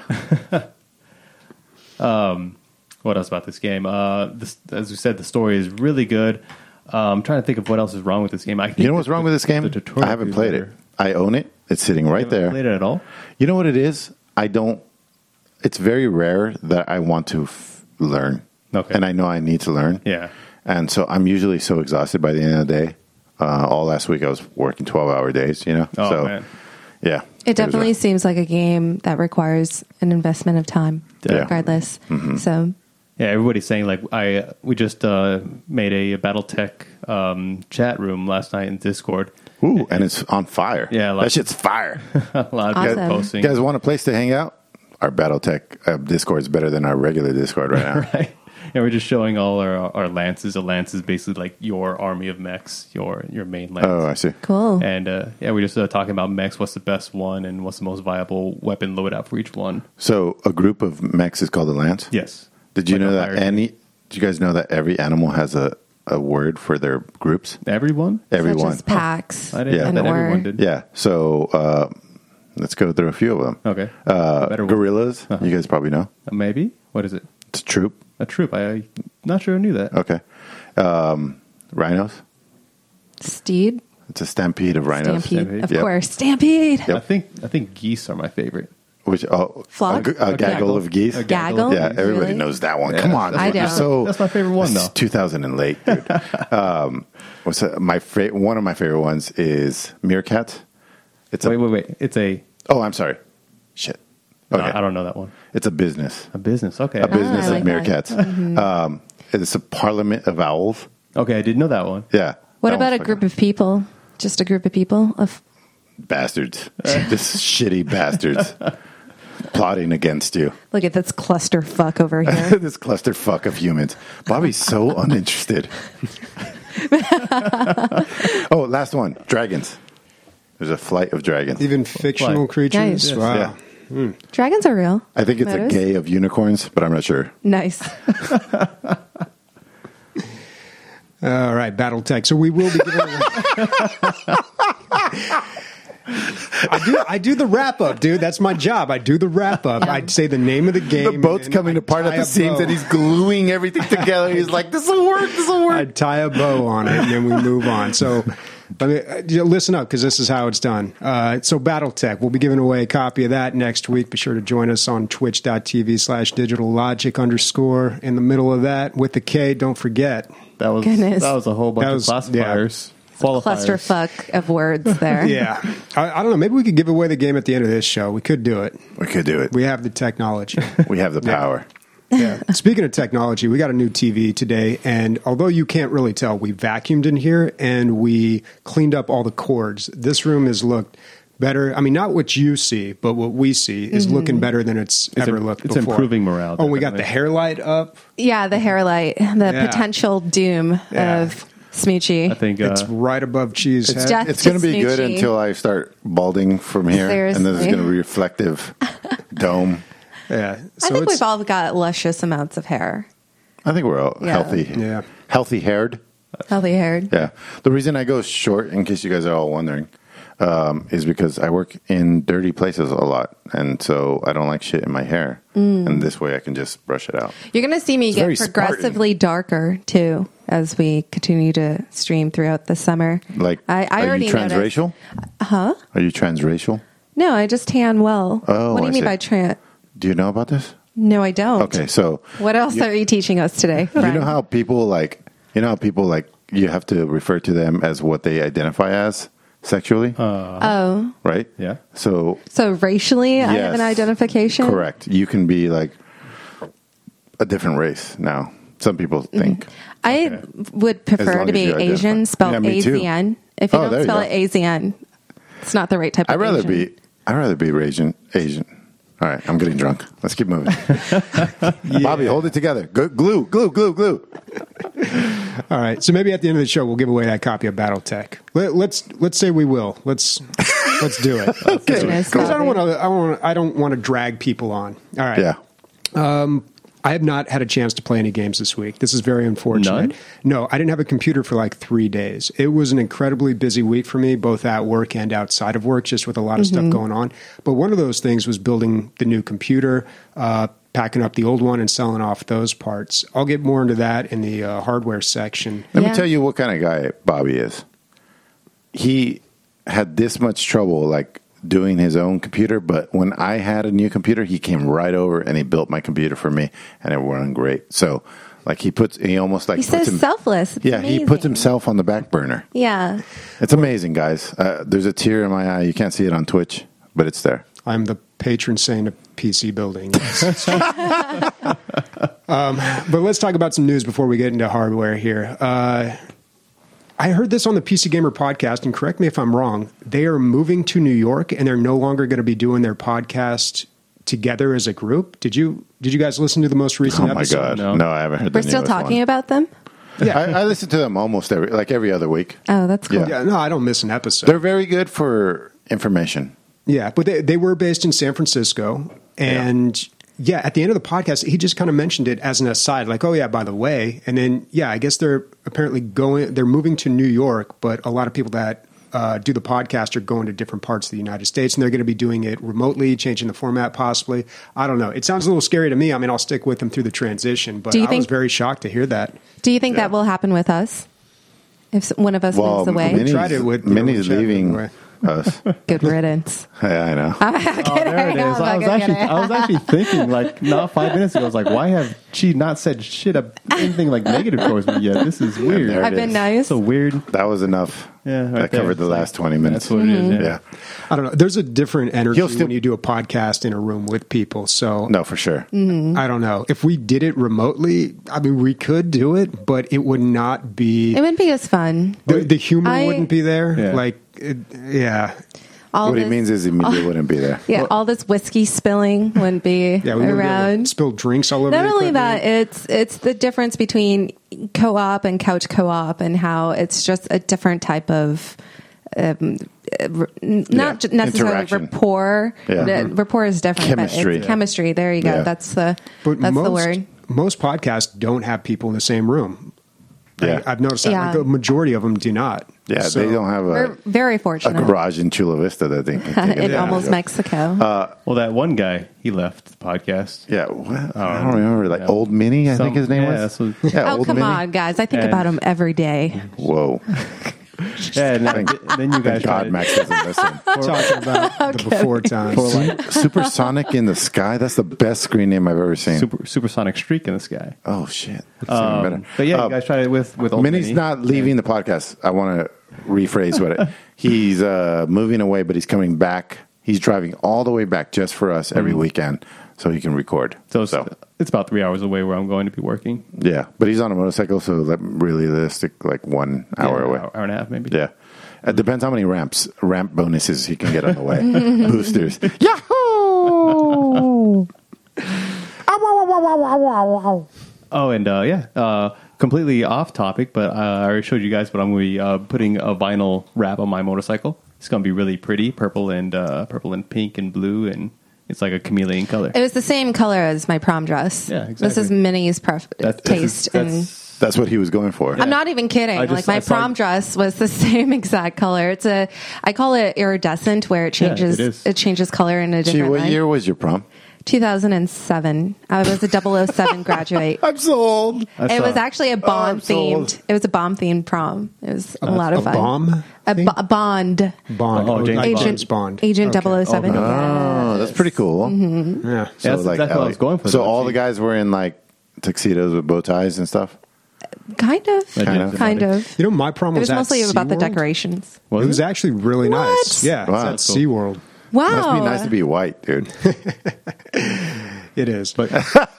What else about this game? As we said, the story is really good. I'm trying to think of what else is wrong with this game. You know what's wrong with this game? I haven't played it. I own it. It's sitting right there. Played it at all? You know what it is? It's very rare that I want to learn. Okay. And I know I need to learn. Yeah. And so I'm usually so exhausted by the end of the day. All last week I was working 12-hour days, you know? Oh, man. Yeah. It definitely seems like a game that requires an investment of time, regardless. Mm-hmm. So, yeah, everybody's saying like we just made a BattleTech chat room last night in Discord. Ooh, and it's on fire. Yeah, that shit's fire. A lot of guys posting. You guys want a place to hang out? Our BattleTech Discord is better than our regular Discord right now. Right. And we're just showing all our lances. A lance is basically like your army of mechs, your main lance. Oh, I see. Cool. And we're just talking about mechs. What's the best one, and what's the most viable weapon loadout for each one? So a group of mechs is called a lance? Yes. Did you know that did you guys know that every animal has a word for their groups? Everyone? Everyone. Such as packs. I didn't know that everyone did. Yeah. So let's go through a few of them. Okay. Gorillas. You guys probably know. Maybe. What is it? It's a troop. A troop. I'm not sure I knew that. Okay. Rhinos. Steed. It's a stampede of rhinos. Stampede. Of course. Stampede. Yep. I think geese are my favorite. Which Flock? a gaggle of geese. A Gaggle? Yeah, everybody Really? knows that one. Come on, I dude. You're don't. so That's my favorite one, It's though. 2000 and late, dude. What's that? One of my favorite ones is Meerkat. It's Wait. It's a. Oh, I'm sorry. Shit. No, Okay. I don't know that one. It's a business. A business. Okay. A business I of like meerkats. that. Mm-hmm. It's a parliament of owls. Okay, I didn't know that one. Yeah. What That about a one's group of people? Just a group of people? bastards? Just shitty bastards plotting against you. Look at this clusterfuck over here. This clusterfuck of humans. Bobby's so uninterested. Oh, last one. Dragons. There's a flight of dragons. Even fictional Like- creatures. Nice. Wow. Yeah. Dragons are real. I think it's Meadows? a gay of unicorns, but I'm not sure. Nice. All right, BattleTech. So we will be giving away. I do the wrap up, dude. That's my job. I do the wrap up. I'd say the name of the game. The boat's and coming I'd apart at tie the a seams bow. and he's gluing everything together. He's like, this will work, this will work. I'd tie a bow on it, and then we move on. So listen up, because this is how it's done. So BattleTech, we'll be giving away a copy of that next week. Be sure to join us on twitch.tv/digitallogic_ in the middle of that with the K. Don't forget. That was Goodness. that was a whole bunch That of was- classifiers. Qualifiers. Clusterfuck of words there. Yeah. I don't know. Maybe we could give away the game at the end of this show. We could do it. We could do it. We have the technology. We have the power. Yeah. Speaking of technology, we got a new TV today, and although you can't really tell, we vacuumed in here and we cleaned up all the cords. This room has looked better. I mean, not what you see, but what we see is looking better than it's ever looked it's before. improving morale, Oh, we got the definitely. hair light up. Yeah, the hair light, the Yeah. potential doom Yeah. of Smoochie. I think It's right above Cheese It's, head. death it's going to to be good Smoochie. until I start balding from here. And then there's Seriously. going to be reflective dome. Yeah. I think we've all got luscious amounts of hair. I think we're all Yeah. healthy. Yeah. Healthy haired. Healthy haired. Yeah. The reason I go short, in case you guys are all wondering, is because I work in dirty places a lot. And so I don't like shit in my hair. And this way I can just brush it out. You're going to see me It's get very progressively darker, too, as we continue to stream throughout the summer. Like, I are already you noticed. transracial? Huh? Are you transracial? No, I just tan well. Oh, what do you I mean see. by trans? Do you know about this? No, I don't. Okay, so What else are you teaching us today? you Brian? know how people you have to refer to them as what they identify as sexually, Oh, right? Yeah. So so racially, I have an Yes. identification? correct. You can be like a different race now. Some people think. I would As prefer long to as be you identify. Asian, spelled Yeah, me too. AZN. If you Oh, there don't you spell go. it AZN, it's not the right type of I'd rather Asian. be Asian. All right, I'm getting drunk. Let's keep moving. Bobby, hold it together. Glue. All right. So maybe at the end of the show, we'll give away that copy of BattleTech. Let's say we will. Let's do it. Goodness, Because I don't Bobby. I don't want to drag people on. All right. Yeah. I have not had a chance to play any games this week. This is very unfortunate. None? No, I didn't have a computer for like 3 days. It was an incredibly busy week for me, both at work and outside of work, just with a lot of stuff going on. But one of those things was building the new computer, packing up the old one and selling off those parts. I'll get more into that in the hardware section. Let Yeah. me tell you what kind of guy Bobby is. He had this much trouble like doing his own computer, but when I had a new computer, he came right over and he built my computer for me and it ran great. So like he almost like He's so puts him, selfless. It's yeah, he amazing. puts himself on the back burner. Yeah. It's amazing, guys. There's a tear in my eye. You can't see it on Twitch, but it's there. I'm the patron saint of PC building. But let's talk about some news before we get into hardware here. I heard this on the PC Gamer podcast, and correct me if I'm wrong. They are moving to New York, and they're no longer going to be doing their podcast together as a group. Did you guys listen to the most recent Oh my episode? God. No, I haven't heard We're the still newest talking one. about them? Yeah. I listen to them almost every other week. Oh, that's cool. Yeah. Yeah, no, I don't miss an episode. They're very good for information. Yeah, but they were based in San Francisco, and yeah, at the end of the podcast, he just kind of mentioned it as an aside, like, "Oh yeah, by the way," and then yeah, I guess they're apparently they're moving to New York, but a lot of people that do the podcast are going to different parts of the United States, and they're going to be doing it remotely, changing the format possibly. I don't know. It sounds a little scary to me. I mean, I'll stick with them through the transition, but Do you I was think- very shocked to hear that. Do you think that will happen with us? If one of us moves away? Minnie's, Tried it with Minnie's Chad, leaving. by the way. Us. Good riddance. Yeah, I know. Oh, there it is. I was actually thinking, like, not 5 minutes ago, I was like, why have she not said anything like negative towards me yet? This is weird. there it I've been is. nice. So weird. That was enough. Yeah, right that there. covered the last 20 minutes. That's what it is. Yeah. I don't know. There's a different energy You'll still- when you do a podcast in a room with people. So No, for sure. I don't know. If we did it remotely, I mean, we could do it, but it would not be. It wouldn't be as fun. The humor I- wouldn't be there. Yeah. Like, yeah. All What this, he means is the media wouldn't be there. yeah, all this whiskey spilling wouldn't be Yeah, we wouldn't be able to around. spill drinks all over Not the only equipment. that, it's the difference between co-op and couch co-op, and how it's just a different type of not Yeah, necessarily interaction. rapport. Yeah. The rapport is different. Chemistry. But it's chemistry. There you go. Yeah. That's But the word. most podcasts don't have people in the same room. Yeah. I've noticed that. Yeah. Like, the majority of them do not. Yeah, So- they don't have We're very a fortunate. garage in Chula Vista that they can take In advantage almost of. Mexico. Well, that one guy, he left the podcast. Yeah, what? I don't remember. Like Yeah. Old Minnie, I think his name yeah, was. that's what- Yeah, Oh, Old come Minnie. on, guys. I think And- about him every day. Whoa. Yeah, and then you guys Thank God tried Max doesn't listen. talking about the before times. Supersonic in the Sky? That's the best screen name I've ever seen. supersonic streak in the sky. Oh, shit. That's even better. But yeah, you guys tried it with Old Minnie's Minnie. not leaving the podcast. I want to rephrase what he's moving away, but he's coming back. He's driving all the way back just for us every weekend so he can record. So it's about 3 hours away where I'm going to be working. Yeah, but he's on a motorcycle, so that realistic, like 1 hour Yeah, away. hour and a half maybe. Yeah. It depends how many ramp bonuses he can get on the way. Boosters. Yahoo! Oh, and completely off topic, but I already showed you guys, but I'm going to be putting a vinyl wrap on my motorcycle. It's going to be really pretty, purple and pink and blue, and it's like a chameleon color. It was the same color as my prom dress. Yeah, This exactly. is Minnie's taste. and That's what he was going for. I'm not even kidding. I just- Like my I saw- prom dress was the same exact color. I call it iridescent, where it changes. it is. It changes color in a Gee, different what way. year was your prom? 2007. I was a 007 graduate. I'm so old. It was actually a Bond sold. themed. It was a Bond themed prom. It was a lot of A fun. bomb? A thing? Bond. Bond. Oh, James like Bond. James Bond. Agent Okay. 007. Oh, that's pretty cool. Mm-hmm. Yeah. Yeah, that's exactly what I was going for. So though. all the guys were in like tuxedos with bow ties and stuff? Kind of. Kind of. Kind of. You know, my prom It was was mostly at about the SeaWorld. decorations. It was actually really What? nice. Yeah, Wow. it's at SeaWorld. Wow. Must be nice to be white, dude. It is. But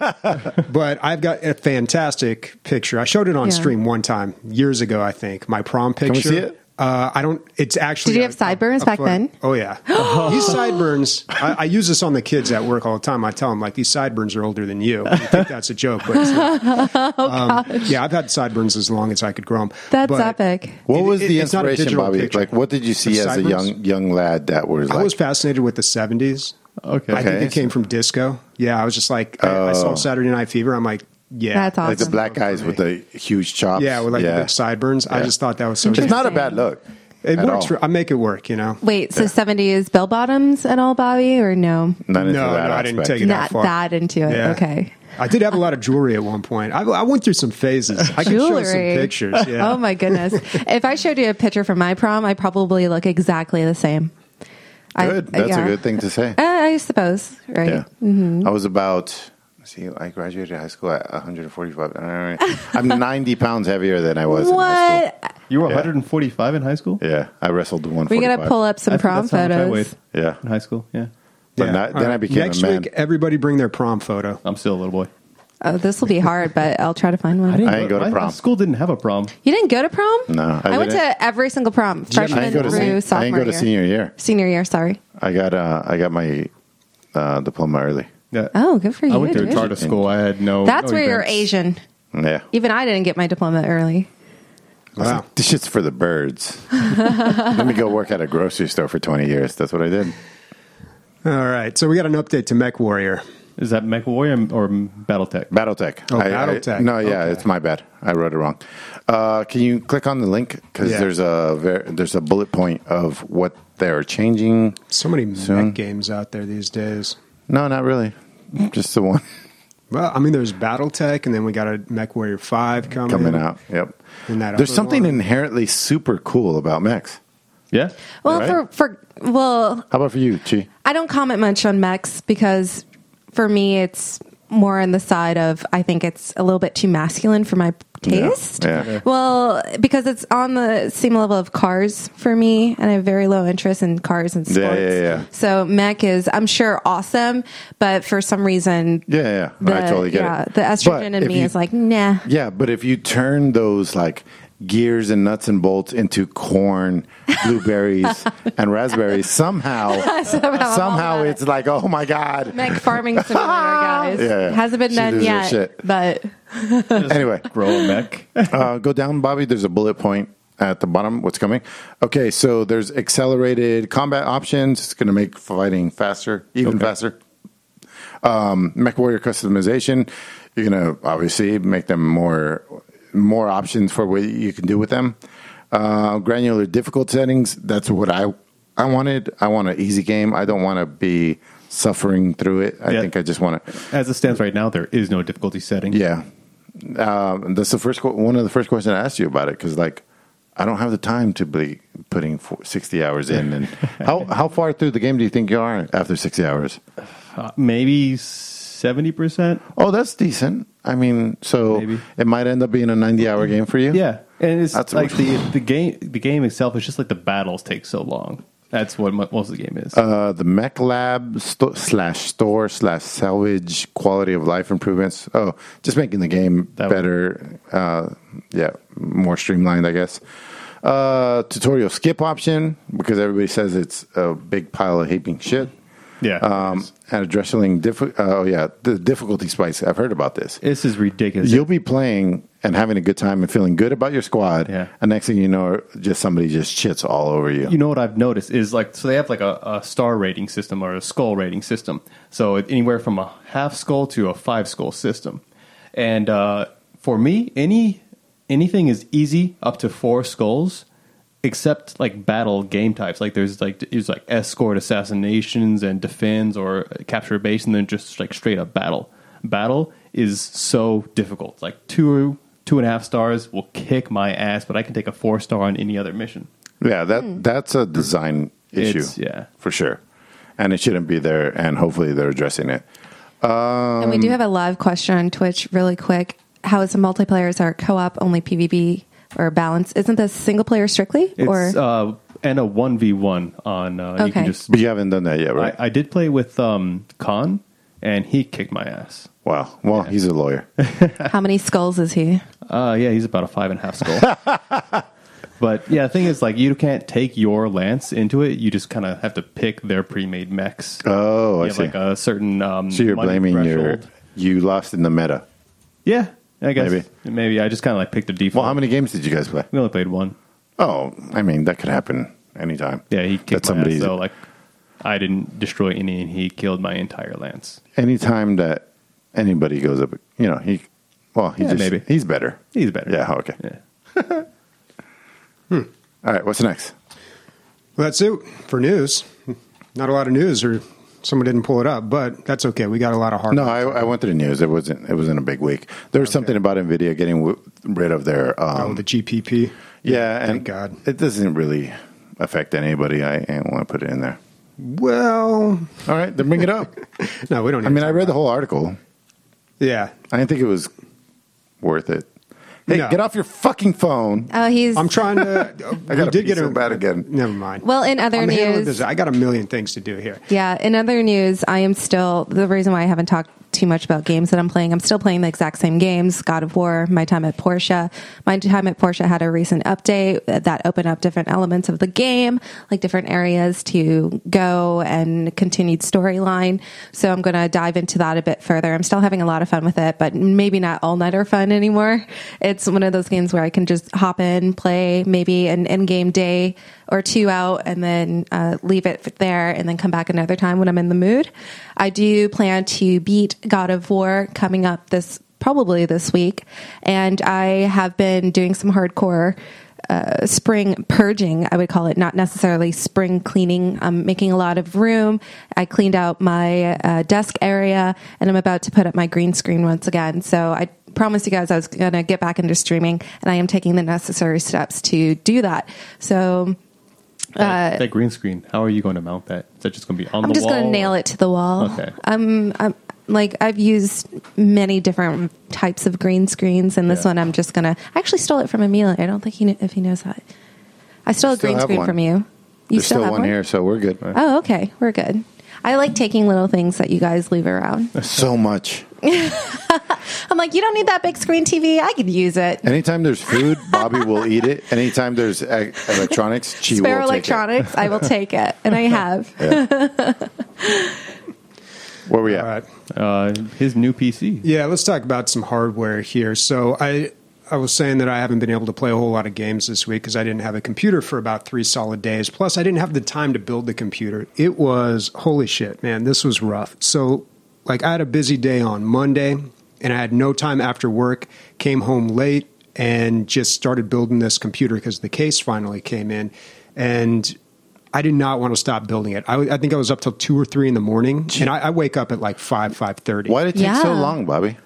I've got a fantastic picture. I showed it on Yeah. stream one time, years ago, I think. My prom picture. we see it? I don't. It's actually. Did you have sideburns back then? Oh yeah. These sideburns. I use this on the kids at work all the time. I tell them like these sideburns are older than you. You think that's a joke, but it's not. Yeah, I've had sideburns as long as I could grow them. That's But epic. What was the it's not a inspiration, digital Bobby? picture. Like, what did you see The as a sideburns? young lad that was I like? was fascinated with the 70s. Okay. I think Okay. it came from disco. Yeah, I was just like, I saw Saturday Night Fever. I'm like, yeah. That's awesome. like the black guys with the huge chops. Yeah, with like the big sideburns. I Yeah. just thought that was so It's not a Interesting. bad look. It at works. all. I make it work, you know. Wait, so 70s bell bottoms at all, Bobby, or no? Not into No, that I didn't aspect. take it that Not far. that into it. Yeah. Okay. I did have a lot of jewelry at one point. I went through some phases. I could show some Jewelry. pictures. Yeah. Oh my goodness. If I showed you a picture from my prom, I probably look exactly the same. Good. That's yeah. a good thing to say. I suppose, right? Yeah. Mm-hmm. I was about. See, I graduated high school at 145. I'm 90 pounds heavier than I was in high school. What? You were Yeah. 145 in high school? Yeah, I wrestled We 145. got to pull up some I think prom that's how much I weighed photos. Yeah. in high school. Yeah. But Yeah. then All I right. became Next a man. week, everybody bring their prom photo. I'm still a little boy. Oh, this will be hard, but I'll try to find one. I didn't go to my prom. school didn't have a prom. You didn't go to prom? No, I went didn't. to every single prom, you have- I freshman didn't go to, through I sophomore didn't go to year. senior year. Senior year, sorry. I got my diploma early. Yeah. Oh, good for you. I went to a dude. charter school. I had no. That's no where you're events. Asian. Yeah. Even I didn't get my diploma early. Wow. This shit's for the birds. Let me go work at a grocery store for 20 years. That's what I did. All right. So we got an update to Mech Warrior. Is that MechWarrior or BattleTech? Battletech. Oh, Battletech. No, yeah, Okay. it's my bad. I wrote it wrong. Can you click on the link? Because Yeah. there's a bullet point of what they're changing. So many Soon. mech games out there these days. No, not really. Just the one Well, I mean, there's BattleTech, and then we got a Mech Warrior 5 coming out. Yep. And that There's other something one. inherently super cool about mechs. Yeah. Well, Right. well, How about for you, Chi? I don't comment much on mechs because for me it's more on the side of I think it's a little bit too masculine for my taste. Yeah. Well, because it's on the same level of cars for me, and I have very low interest in cars and sports. Yeah. So mech is, I'm sure, awesome, but for some reason, Yeah. I totally get it. the estrogen But in if me you- is like, nah. Yeah, but if you turn those like gears and nuts and bolts into corn, blueberries, and raspberries, somehow it's like, oh my god. Mech farming simulator, guys. Yeah. Hasn't been She done loses her yet, shit. but Anyway, Grow a mech. go down, Bobby. There's a bullet point at the bottom. What's coming? Okay, so there's accelerated combat options. It's going to make fighting faster, even faster. Mech Warrior customization. You're going to obviously make them more options for what you can do with them. Granular difficult settings. That's what I wanted. I want an easy game. I don't want to be suffering through it. I think I just want to. As it stands right now, there is no difficulty setting. Yeah. That's the first one of the first questions I asked you about it, because like I don't have the time to be putting 60 hours in. And how far through the game do you think you are after 60 hours? Maybe 70%. Oh, that's decent. I mean, so Maybe. it might end up being a 90-hour game for you. Yeah, and it's That's like what- the game itself is just like the battles take so long. That's what most of the game is. The Mech Lab /store/salvage quality of life improvements. Oh, just making the game better. More streamlined, I guess. Tutorial skip option, because everybody says it's a big pile of heaping shit. Yeah. And addressing the difficulty spikes. I've heard about this. This is ridiculous. You'll be playing and having a good time and feeling good about your squad. Yeah. And next thing you know, somebody just shits all over you. You know what I've noticed is like, so they have like a star rating system or a skull rating system. So anywhere from a half skull to a 5 skull system. And for me, anything is easy up to 4 skulls, except like battle game types. Like there's like escort, assassinations, and defends or capture a base, and then just like straight up battle. Battle is so difficult. Like 2.5 stars will kick my ass, but I can take a 4-star on any other mission. Yeah, that's a design issue. For sure. And it shouldn't be there, and hopefully they're addressing it. and we do have a live question on Twitch really quick. How is the multiplayers are co-op only PvP or balance? Isn't this single player strictly? It's or and a 1v1 on you Okay. can just But you haven't done that yet, right? I did play with Khan, and he kicked my ass. Wow. Well, he's a lawyer. how many skulls is he? Yeah, he's about a 5.5 skull. But yeah, the thing is, like, you can't take your lance into it. You just kind of have to pick their pre-made mechs. Oh, You I have see. like a certain So you're money blaming threshold. you lost in the meta. Yeah, I guess maybe I just kind of like picked a default. Well, how many games did you guys play? We only played one. Oh, I mean, that could happen anytime. Yeah, he That kicked my somebody's- ass. So like, I didn't destroy any, and he killed my entire lance. Anytime that anybody goes up, he's better. He's better. Yeah, okay. Yeah. All right, what's next? Well, that's it for news. Not a lot of news, or someone didn't pull it up, but that's okay. We got a lot of hard. No, I went to the news. It wasn't a big week. There was something about NVIDIA getting rid of their the GPP. yeah, and thank God. it doesn't really affect anybody. I don't want to put it in there. Well, All right, then bring it up. no, we don't. I mean, I read the whole article. Yeah, I didn't think it was worth it. Hey, No. get off your fucking phone. Oh, he's I'm trying to. I gotta pee so bad again. Never mind. well. In other I'm handling news, this. I got a million things to do here. yeah. In other news, I am still the reason why I haven't talked too much about games that I'm playing. I'm still playing the exact same games. God of War, My Time at Porsche. My Time at Porsche had a recent update that opened up different elements of the game, like different areas to go and continued storyline. So I'm going to dive into that a bit further. I'm still having a lot of fun with it, but maybe not all-nighter fun anymore. It's one of those games where I can just hop in, play maybe an in-game day or 2 out, and then leave it there and then come back another time when I'm in the mood. I do plan to beat God of War coming up probably this week, and I have been doing some hardcore spring purging, I would call it, not necessarily spring cleaning. I'm making a lot of room. I cleaned out my desk area, and I'm about to put up my green screen once again. So I promised you guys I was going to get back into streaming, and I am taking the necessary steps to do that. So That green screen, how are you going to mount that? Is that just going to be on the wall? I'm just going to nail it to the wall. Okay. I'm like, I've used many different types of green screens, and this Yeah. one I'm just going to... I actually stole it from Amelia. I don't think if he knows that. I stole a Still green have screen one. from you. You There's still still have one here, so we're good. Oh, okay. We're good. I like taking little things that you guys leave around. So much. I'm like, you don't need that big screen TV. I could use it. Anytime there's food, Bobby will eat it. Anytime there's electronics, she Spare will take electronics, I will take it. And I have. it. Where we at? All right. His new PC. Yeah, let's talk about some hardware here. So I was saying that I haven't been able to play a whole lot of games this week because I didn't have a computer for about 3 solid days. Plus, I didn't have the time to build the computer. It was, holy shit, man, this was rough. So, like, I had a busy day on Monday, and I had no time after work, came home late, and just started building this computer because the case finally came in. And I did not want to stop building it. I think I was up till 2 or 3 in the morning, and I wake up at like 5:30. Why did it take so Yeah. long, Bobby?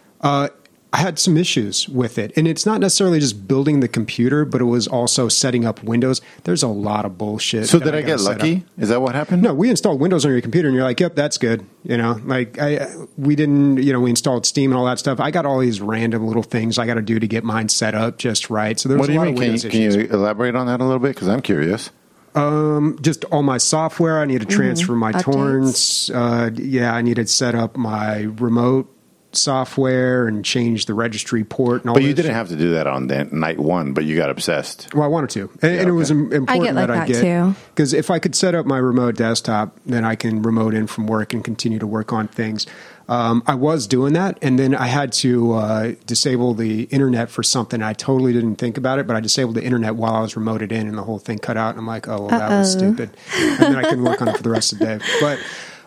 I had some issues with it. And it's not necessarily just building the computer, but it was also setting up Windows. There's a lot of bullshit. So that did I get gotta set lucky? up. Is that what happened? No, we installed Windows on your computer and you're like, yep, that's good. You know, like we didn't, we installed Steam and all that stuff. I got all these random little things I got to do to get mine set up just right. So there's What do a you lot mean? of Windows Can issues. you elaborate on that a little bit? Because I'm curious. Just all my software. I need to transfer my Updates. torrents. I need to set up my remote software and change the registry port and all But you this didn't have to do that on night one, but you got obsessed. Well, I wanted to, and it was important I get like that I that get too. because if I could set up my remote desktop, then I can remote in from work and continue to work on things. I was doing that, and then I had to disable the internet for something. I totally didn't think about it, but I disabled the internet while I was remoted in, and the whole thing cut out. And I'm like, oh, well, that was stupid. And then I couldn't work on it for the rest of the day. But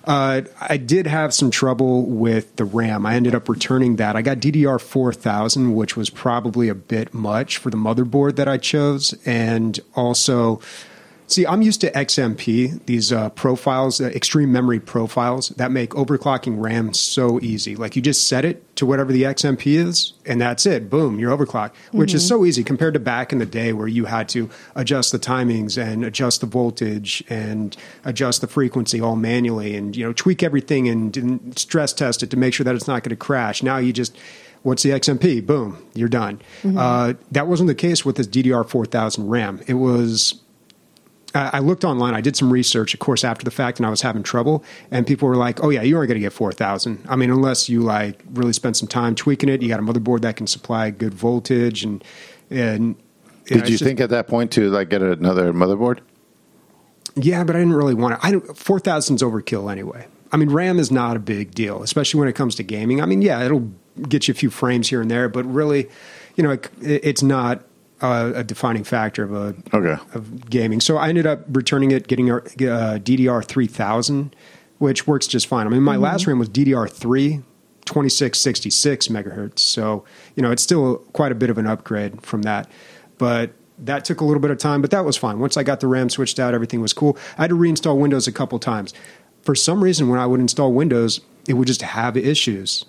I did have some trouble with the RAM. I ended up returning that. I got DDR4000, which was probably a bit much for the motherboard that I chose. And also, see, I'm used to XMP, these profiles, extreme memory profiles that make overclocking RAM so easy. Like you just set it to whatever the XMP is, and that's it. Boom, you're overclocked, which is so easy compared to back in the day where you had to adjust the timings and adjust the voltage and adjust the frequency all manually and tweak everything and stress test it to make sure that it's not going to crash. Now you just... What's the XMP? Boom, you're done. That wasn't the case with this DDR4000 RAM. It was... I looked online. I did some research, of course, after the fact, and I was having trouble. And people were like, "Oh yeah, you aren't going to get 4,000. I mean, unless you like really spend some time tweaking it. You got a motherboard that can supply good voltage, and Did you think at that point to like get another motherboard? Yeah, but I didn't really want it. 4,000 is overkill anyway. I mean, RAM is not a big deal, especially when it comes to gaming. I mean, yeah, it'll get you a few frames here and there, but really, it's not a defining factor of gaming. So I ended up returning it, getting a DDR 3000, which works just fine. I mean, my last RAM was DDR3, 2666 megahertz. So, it's still quite a bit of an upgrade from that. But that took a little bit of time, but that was fine. Once I got the RAM switched out, everything was cool. I had to reinstall Windows a couple times. For some reason, when I would install Windows, it would just have issues.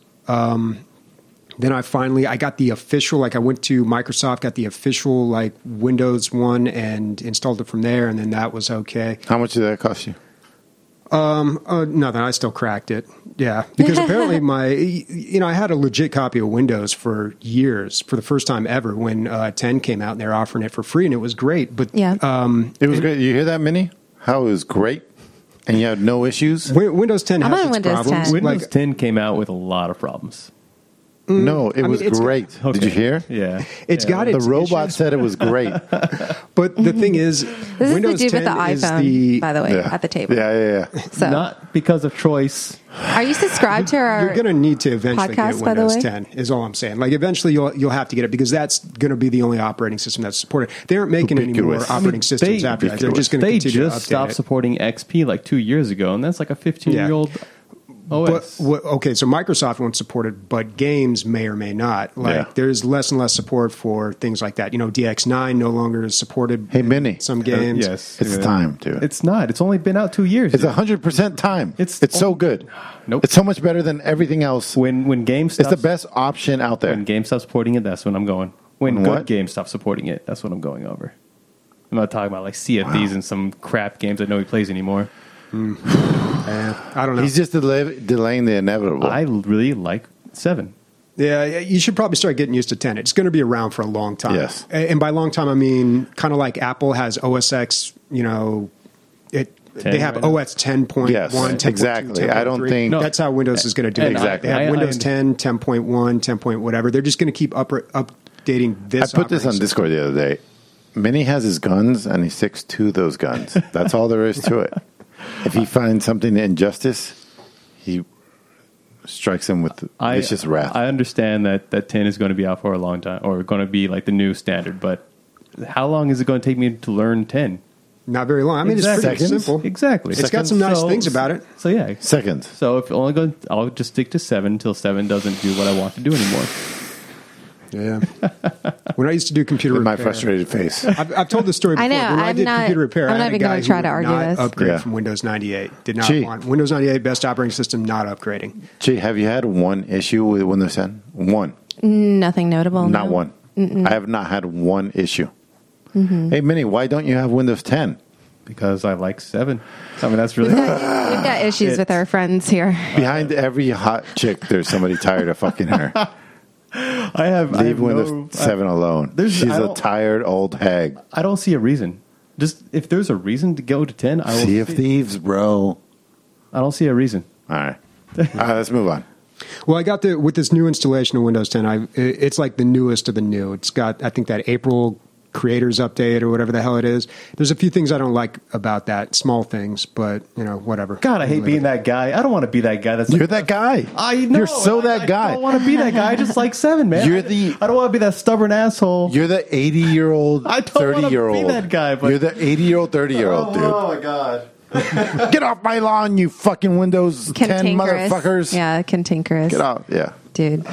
Then I got the official, I went to Microsoft, got the official Windows one and installed it from there, and then that was okay. How much did that cost you? Nothing. I still cracked it. Yeah, because apparently I had a legit copy of Windows for years, for the first time ever when 10 came out and they were offering it for free, and it was great. But yeah, it was great. You hear that, Minnie? How it was great, and you had no issues. Windows 10 has I'm on its Windows problems. 10. Windows 10 came out with a lot of problems. No, it was it's- great. Okay. Did you hear? Yeah. It's got The its robot issues, said it was great. but the thing is, this Windows is the 10 dude with the is iPhone, by the way, at the table. Yeah. So, Not because of choice. are you subscribed to our? You're going to need to eventually podcast, get by the Windows way? 10. Is all I'm saying. Eventually you'll have to get it because that's going to be the only operating system that's supported. They aren't making any more Ubiquitous. operating systems after that. They're just going to They continue to just update stopped it. supporting XP like 2 years ago, and that's like a 15-year-old OS. Okay, so Microsoft won't support it, but games may or may not. There's less and less support for things like that. DX9 no longer is supported. Hey, Minnie. in some games. Yes. It's time, dude. It's not. It's only been out 2 years. It's 100% time. It's so good. Nope. It's so much better than everything else. when games It's the best option out there. When games stop supporting it, that's when I'm going. When When good what? games stop supporting it, that's what I'm going over. I'm not talking about like Sea of Thieves and some crap games that nobody plays anymore. I don't know. He's just delaying the inevitable. I really like 7. Yeah, you should probably start getting used to 10. It's going to be around for a long time. Yes. And by long time, I mean kind of like Apple has OS X, they have right now. OS 10.1, Yes, 10.2, exactly. I don't 10.3. think- No. That's how Windows is going to do And it. I- They have I- Windows I- 10, 10.1, 10. Whatever. They're just going to keep updating this. I put this operating on system. Discord the other day. Minnie has his guns, and he sticks to those guns. That's all there is to it. If he finds something injustice, he strikes him with vicious wrath. I understand that 10 is going to be out for a long time, or going to be like the new standard, but how long is it going to take me to learn 10? Not very long. I mean, Exactly. it's pretty Seconds? simple. Exactly. It's got some nice things about it. So yeah. Seconds. So if only going, I'll just stick to 7 until 7 doesn't do what I want to do anymore. Yeah. When I used to do computer With my repair, frustrated face. I've told the story before. I know, When I I'm did not- computer repair, I'm I not had a even gonna guy who try to would argue not this. upgrade Yeah. from Windows 98. Did not Gee. want Windows 98 best operating system. Not upgrading. Gee, have you had one issue with Windows 10? One. Nothing notable. Not no. one. I have not had one issue. Hey, Minnie, why don't you have Windows 10? Because I like 7. I mean, that's really. We've got issues with our friends here. Behind every hot chick, there's somebody tired of fucking her. I have Leave Windows 7 alone. there's- She's I a don't- tired old hag. I don't see a reason. Just if there's a reason to go to 10, I will. Sea of Thieves, bro. I don't see a reason. All right. Let's move on. Well, I got with this new installation of Windows 10. It's like the newest of the new. It's got, I think, that April creators update or whatever the hell it is. There's a few things I don't like about that, small things, but whatever. God, I hate being that guy. I don't want to be that guy. That's like, You're that guy. I know. You're so that guy. I don't want to be that guy. I just like 7, man. You're I don't want to be that stubborn asshole. You're the 80-year-old, I don't wanna 30-year-old. be that guy, but- You're the 80-year-old, 30-year-old, dude. my god. Get off my lawn, you fucking Windows 10 Cantankerous. motherfuckers. Yeah, cantankerous. Get out. Yeah. Dude.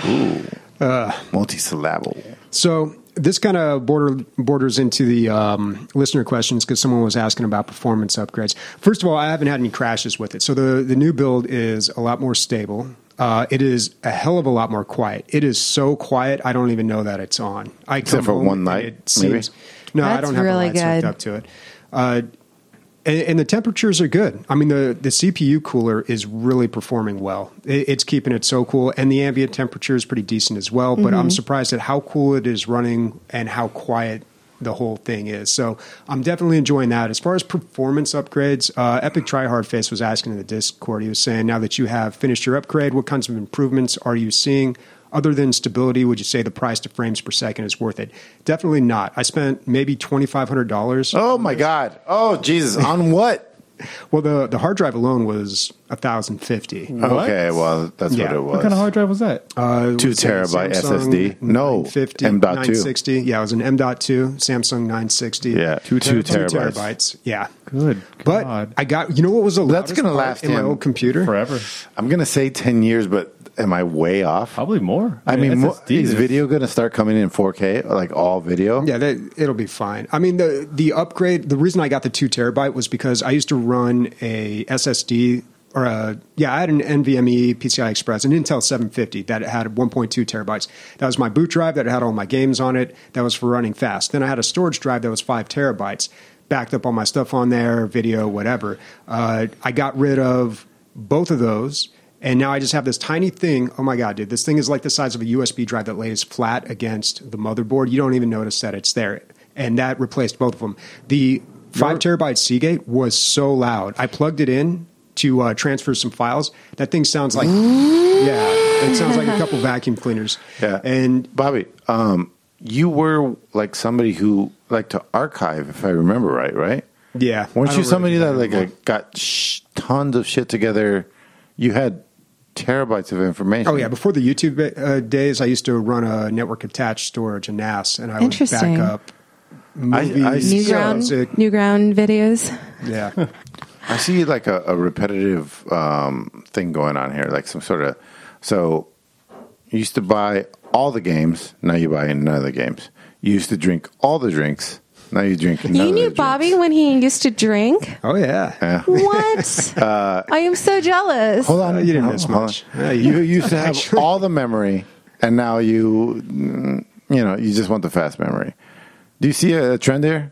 Multisyllable. So this kind of borders into the listener questions because someone was asking about performance upgrades. First of all, I haven't had any crashes with it. So the new build is a lot more stable. It is a hell of a lot more quiet. It is so quiet, I don't even know that it's on. Except for one night, It seems, no, I That's don't have really the lights hooked good. up to it. And the temperatures are good. I mean, the CPU cooler is really performing well. It's keeping it so cool, and the ambient temperature is pretty decent as well. But I'm surprised at how cool it is running and how quiet the whole thing is. So I'm definitely enjoying that. As far as performance upgrades, Epic Tryhardface was asking in the Discord. He was saying, now that you have finished your upgrade, what kinds of improvements are you seeing? Other than stability, would you say the price to frames per second is worth it? Definitely not. I spent maybe $2,500. Oh, my God. Oh, Jesus. On what? Well, the hard drive alone was $1,050. Okay, well, that's Yeah. what it was. What kind of hard drive was that? 2 terabyte SSD? No, 950, M.2. 960. Yeah, it was an M.2 Samsung 960. Yeah, 2 terabytes. terabytes. Yeah. Good But God. I got, you know what was the That's loudest gonna part last in my him old computer? Forever. I'm going to say 10 years, but am I way off? Probably more. I mean, SSD is video going to start coming in 4K, like all video? Yeah, it'll be fine. I mean, the upgrade, the reason I got the 2 terabyte was because I used to run a SSD I had an NVMe PCI Express, an Intel 750 that had 1.2 terabytes. That was my boot drive that had all my games on it. That was for running fast. Then I had a storage drive that was 5 terabytes, backed up all my stuff on there, video, whatever. I got rid of both of those. And now I just have this tiny thing. Oh my God, dude, this thing is like the size of a USB drive that lays flat against the motherboard. You don't even notice that it's there. And that replaced both of them. The 5 terabyte Seagate was so loud. I plugged it in to transfer some files. That thing sounds like, it sounds like a couple vacuum cleaners. Yeah. And Bobby, you were like somebody who liked to archive, if I remember right? yeah. Weren't I you don't somebody really that do like anymore. got tons of shit together? You had terabytes of information. Oh, yeah. Before the YouTube days, I used to run a network attached storage, a NAS, and I would Interesting. back up movies, music. Newground videos. Yeah. I see like a repetitive thing going on here, like some sort of. So you used to buy all the games, now you buy none of the games. You used to drink all the drinks, now you drink none You of the knew drinks. Bobby when he used to drink? Oh, yeah. Yeah. What? I am so jealous. Hold on, You didn't miss hold on. much. You used to have all the memory, and now you just want the fast memory. Do you see a trend here?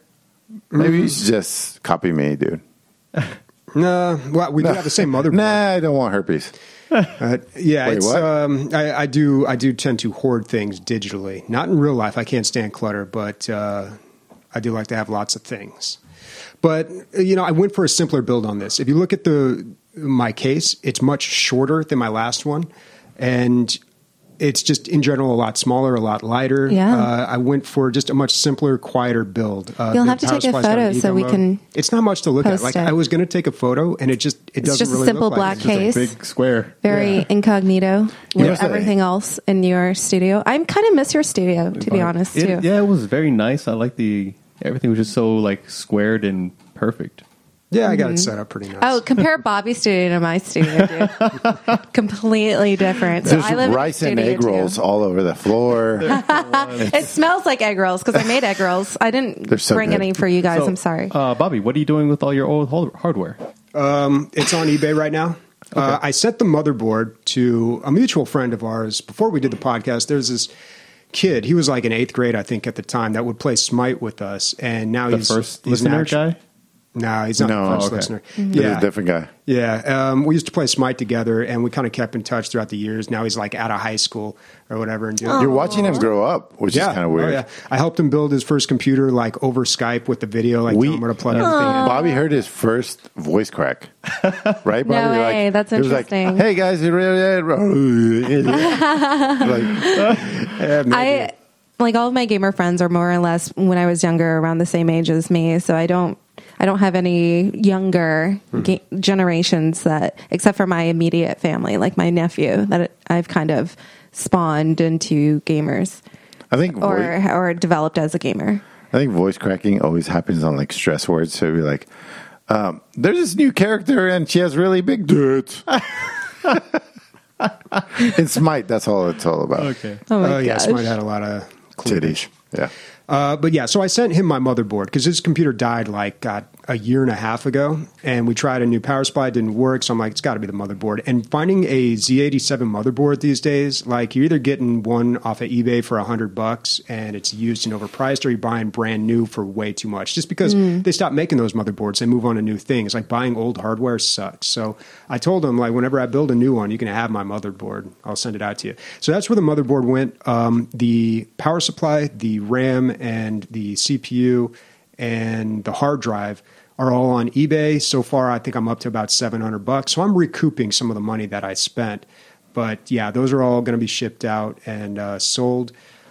Maybe you should just copy me, dude. No, well, we do have the same motherboard. Nah, I don't want herpes. Yeah, Wait, it's what? I do tend to hoard things digitally. Not in real life. I can't stand clutter, but I do like to have lots of things. But I went for a simpler build on this. If you look at my case, it's much shorter than my last one, and it's just in general a lot smaller, a lot lighter. Yeah. I went for just a much simpler, quieter build. You'll have to take a photo so we can. It's not much to look at. post Like it. I was going to take a photo, and it doesn't just a really simple look like black it. case. Big square. Very incognito with Yes, everything else in your studio. I kind of miss your studio, to be honest, too. Yeah, it was very nice. I like everything was just so like squared and perfect. Yeah, I got it set up pretty nice. Oh, compare Bobby's studio to my studio, dude. Completely different. So There's I live rice in and a studio egg rolls too. all over the floor. It smells like egg rolls because I made egg rolls. I didn't They're so bring good. any for you guys. So, I'm sorry. Bobby, what are you doing with all your old hardware? It's on eBay right now. I sent the motherboard to a mutual friend of ours before we did the podcast. There's this kid. He was like in 8th grade, I think, at the time, that would play Smite with us, and now The he's first he's listener actual- guy? No, he's not No, the first okay. listener. There's Yeah, a different guy. yeah. We used to play Smite together, and we kind of kept in touch throughout the years. Now he's like out of high school or whatever, and doing. You're watching him grow up, which is kind of weird. Oh, yeah. I helped him build his first computer like over Skype with the video, like We- telling him where to plug everything in. Bobby heard his first voice crack, right? Bobby? No way, that's he was like, interesting. hey guys, like, Yeah, maybe. I like all of my gamer friends are more or less when I was younger around the same age as me, so I don't have any younger generations that, except for my immediate family, like my nephew, that I've kind of spawned into gamers I think or developed as a gamer. I think voice cracking always happens on like stress words. So it'd be like, there's this new character and she has really big tits. In Smite, that's all it's all about. Okay. Oh my yeah, gosh. Smite had a lot of Titties. Yeah. But yeah, so I sent him my motherboard because his computer died like a year and a half ago, and we tried a new power supply, it didn't work. So I'm like, it's got to be the motherboard. And finding a Z87 motherboard these days, like you're either getting one off of eBay for $100 and it's used and overpriced, or you're buying brand new for way too much. Just because they stop making those motherboards, they move on to new things. Like buying old hardware sucks. So I told him, like, whenever I build a new one, you can have my motherboard. I'll send it out to you. So that's where the motherboard went. The power supply, the RAM, and the CPU and the hard drive are all on eBay. So far, I think I'm up to about $700. So I'm recouping some of the money that I spent. But yeah, those are all going to be shipped out and sold.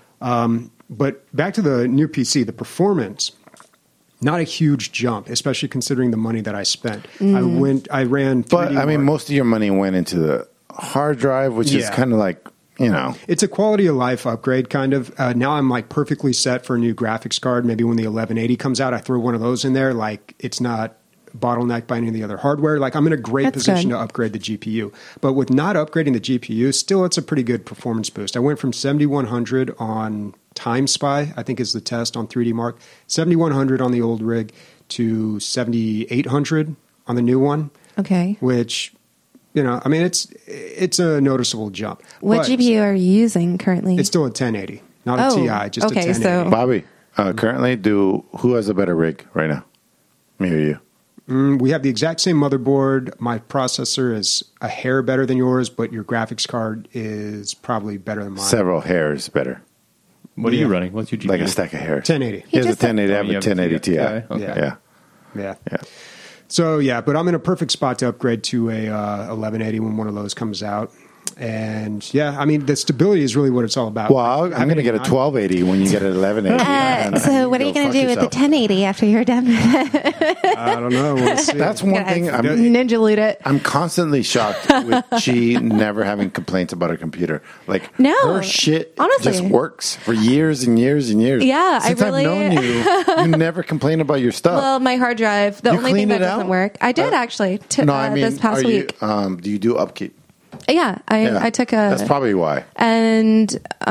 But back to the new PC, the performance, not a huge jump, especially considering the money that I spent. I ran 3D But I mean, Mark. most of your money went into the hard drive, which is Yeah. kind of like, you know. It's a quality of life upgrade, kind of. Now I'm like perfectly set for a new graphics card. Maybe when the 1180 comes out, I throw one of those in there. Like it's not bottlenecked by any of the other hardware. Like I'm in a great That's position good. to upgrade the GPU. But with not upgrading the GPU, still it's a pretty good performance boost. I went from 7100 on Time Spy, I think is the test on 3D Mark, 7100 on the old rig to 7800 on the new one, Okay. which, you know, I mean, it's a noticeable jump. What But GPU are you using currently? it's still a 1080, not a Oh, TI, just okay, a 1080. Bobby, currently, who has a better rig right now? Me or you? We have the exact same motherboard. My processor is a hair better than yours, but your graphics card is probably better than mine. Several hairs better. What are Yeah. you running? What's your GPU? Like a stack of hairs. 1080. He has a just said- 1080, I have Oh, you a have a 1080 Ti. TI? Okay. Yeah. Yeah. Yeah. So yeah, but I'm in a perfect spot to upgrade to a 1180 when one of those comes out. And yeah, I mean the stability is really what it's all about. Well, I'm going to get a 1280 when you get an 1180. so what are you going to do with the 1080 after you're done with it? I don't know. We'll see. That's one thing. Ninja loot it. I'm constantly shocked with she never having complaints about her computer. Like, No, her shit honestly. just works for years and years and years. Yeah, I Since really- I've known you, you never complain about your stuff. Well, my hard drive, the You only thing cleaned that it doesn't out? work. I did actually no, I mean, this past are week. you, do you do upkeep? Yeah, I took a. That's probably why. And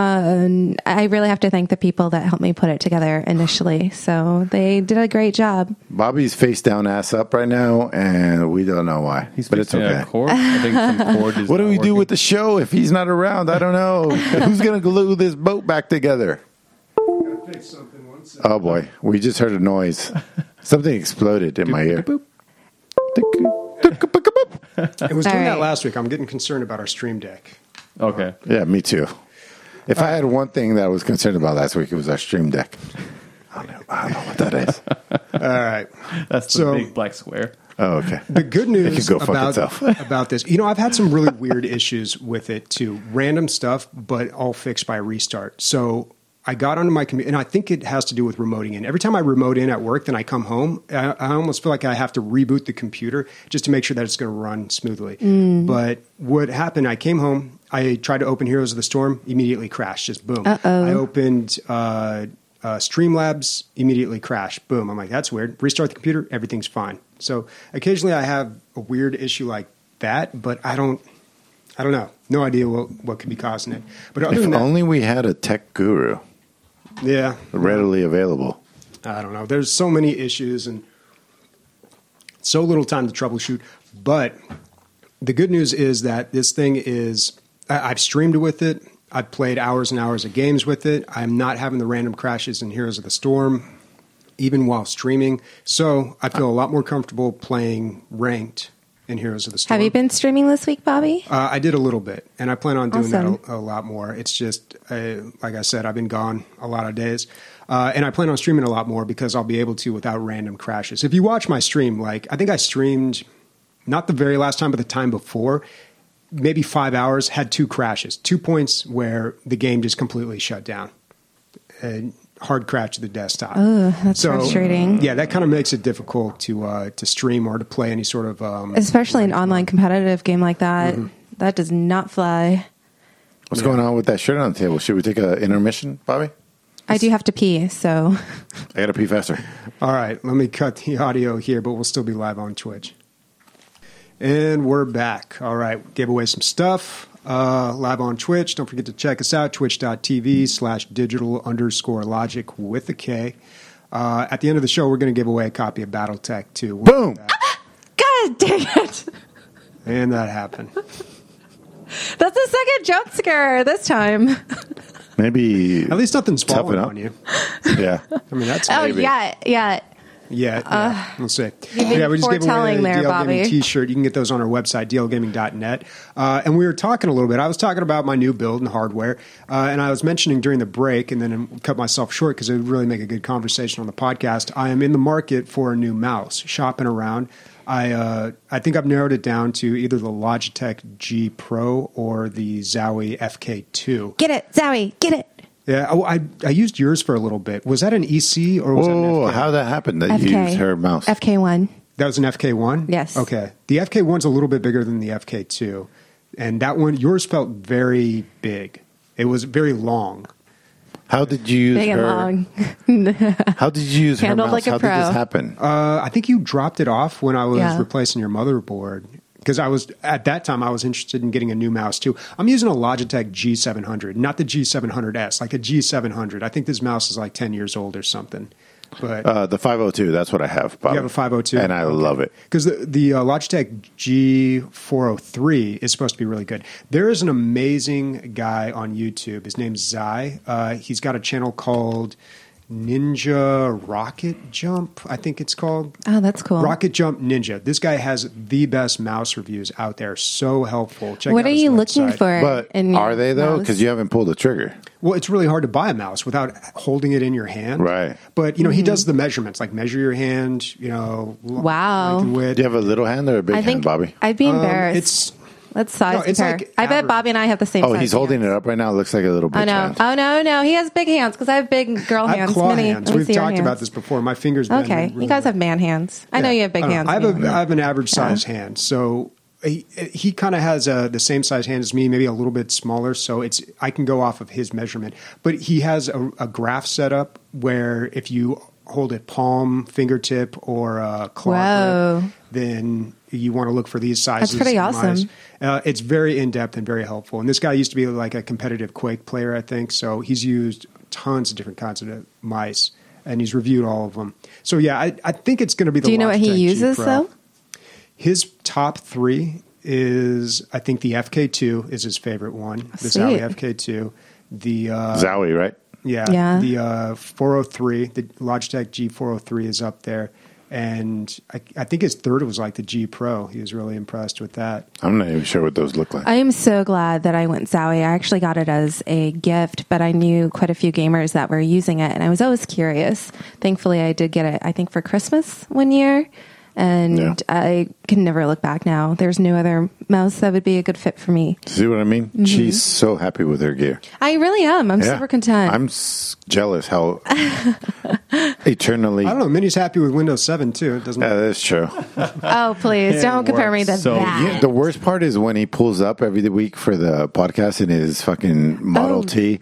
I really have to thank the people that helped me put it together initially. So they did a great job. Bobby's face down, ass up right now, and we don't know why. But it's fixing a okay. cord. I think some cord is What do not we do working. with the show if he's not around? I don't know. Who's going to glue this boat back together? Oh boy, we just heard a noise. Something exploded in my ear. It was All doing that right. last week. I'm getting concerned about our stream deck. Okay. Yeah, me too. If I had one thing that I was concerned about last week, it was our stream deck. I don't know what that is. All right. That's the So- big black square. Oh, okay. The good news It could go fuck itself. about this, I've had some really weird issues with it too. Random stuff, but all fixed by restart. So I got onto my computer, and I think it has to do with remoting in. Every time I remote in at work, then I come home, I almost feel like I have to reboot the computer just to make sure that it's going to run smoothly. But what happened, I came home, I tried to open Heroes of the Storm, immediately crashed, just boom. I opened Streamlabs, immediately crashed, boom. I'm like, that's weird. Restart the computer, everything's fine. So occasionally I have a weird issue like that, but I don't know. No idea what could be causing it. But other If than that, only we had a tech guru yeah, readily available. I don't know. There's so many issues and so little time to troubleshoot. But the good news is that this thing is, I've streamed with it. I've played hours and hours of games with it. I'm not having the random crashes in Heroes of the Storm, even while streaming. So I feel a lot more comfortable playing ranked in Heroes of the Storm. Have you been streaming this week, Bobby? I did a little bit, and I plan on doing Awesome. that a lot more. It's just, like I said, I've been gone a lot of days, and I plan on streaming a lot more because I'll be able to without random crashes. If you watch my stream, like I think I streamed not the very last time, but the time before, maybe 5 hours, had 2 crashes, 2 points where the game just completely shut down. Hard crash to the desktop. Oh, that's frustrating. Yeah, that kind of makes it difficult to stream or to play any sort of Especially an online competitive game like that. That does not fly. What's going on with that shirt on the table? Should we take an intermission, Bobby? I do have to pee, so. I got to pee faster. All right, let me cut the audio here, but we'll still be live on Twitch. And we're back. All right, gave away some stuff live on Twitch. Don't forget to check us out, twitch.tv/digital_logic with a K. At the end of the show, we're going to give away a copy of Battletech 2. Boom! God dang it! And that happened. That's the second jump scare this time. Maybe. At least nothing's falling up. on you. Yeah. I mean, that's Oh, Maybe. yeah. Yeah, we'll see. been We just gave away foretelling a there, DL Gaming Bobby. T-shirt. You can get those on our website, dlgaming.net. And we were talking a little bit. I was talking about my new build and hardware, and I was mentioning during the break, and then cut myself short because it would really make a good conversation on the podcast. I am in the market for a new mouse, shopping around. I think I've narrowed it down to either the Logitech G Pro or the Zowie FK2. Get it, Zowie, get it. Yeah, I used yours for a little bit. Was that an EC or was that an Whoa, FK? how that happened that you used her mouse? FK1. That was an FK1? Yes. Okay. The FK1's a little bit bigger than the FK2. And that one, yours felt very big. It was very long. How did you use Big and her? long. How did you use her Handled mouse? like a How pro. did this happen? I think you dropped it off when I was Yeah. replacing your motherboard. Because at that time, I was interested in getting a new mouse too. I'm using a Logitech G700, not the G700S, like a G700. I think this mouse is like 10 years old or something. But The 502, that's what I have, Bob. you have a 502? And I love it. Because the Logitech G403 is supposed to be really good. There is an amazing guy on YouTube. His name's Zai. He's got a channel called Ninja Rocket Jump, I think it's called. Oh, that's cool. Rocket Jump Ninja. This guy has the best mouse reviews out there. So helpful. Check What out are his you looking website. for? But in your are they, though? mouse? Because you haven't pulled the trigger. Well, it's really hard to buy a mouse without holding it in your hand. Right. But, he does the measurements, like measure your hand, Wow. length and width. Do you have a little hand or a big I hand, think Bobby? I'd be embarrassed. It's Let's size No, it's compare. like I bet average. Bobby and I have the same Oh, size he's holding hands. it up right now. It looks like a little bitch I know. hand. Oh, no. He has big hands because I have big girl I have hands. claw Mini. hands. Let me We've see your talked about hands. this before. My fingers bend Okay. really You guys well. have man hands. I know you have big I don't hands. know. I man. have an average size hand, so he kind of has the same size hand as me, maybe a little bit smaller. So I can go off of his measurement, but he has a graph set up where if you hold it palm, fingertip, or claw Whoa. grip, then you want to look for these sizes. That's pretty and awesome. It's very in depth and very helpful. And this guy used to be like a competitive Quake player, I think. So he's used tons of different kinds of mice, and he's reviewed all of them. So yeah, I think it's going to be the. Do you know what he Logitech G uses, Pro. though? His top 3 is, I think the FK2 is his favorite one. The Sweet. Zowie FK2. The Zowie, right? Yeah. The 403, the Logitech G403 is up there. And I think his third was like the G Pro. He was really impressed with that. I'm not even sure what those look like. I am so glad that I went Zowie. I actually got it as a gift, but I knew quite a few gamers that were using it, and I was always curious. Thankfully, I did get it, I think, for Christmas one year, and I can never look back now. There's no other mouse that would be a good fit for me. See what I mean? Mm-hmm. She's so happy with her gear. I really am. I'm super content. I'm jealous how eternally. I don't know. Minnie's happy with Windows 7 too. It doesn't. That's true. Oh, please don't compare me to So- that. Yeah, the worst part is when he pulls up every week for the podcast in his fucking Model T,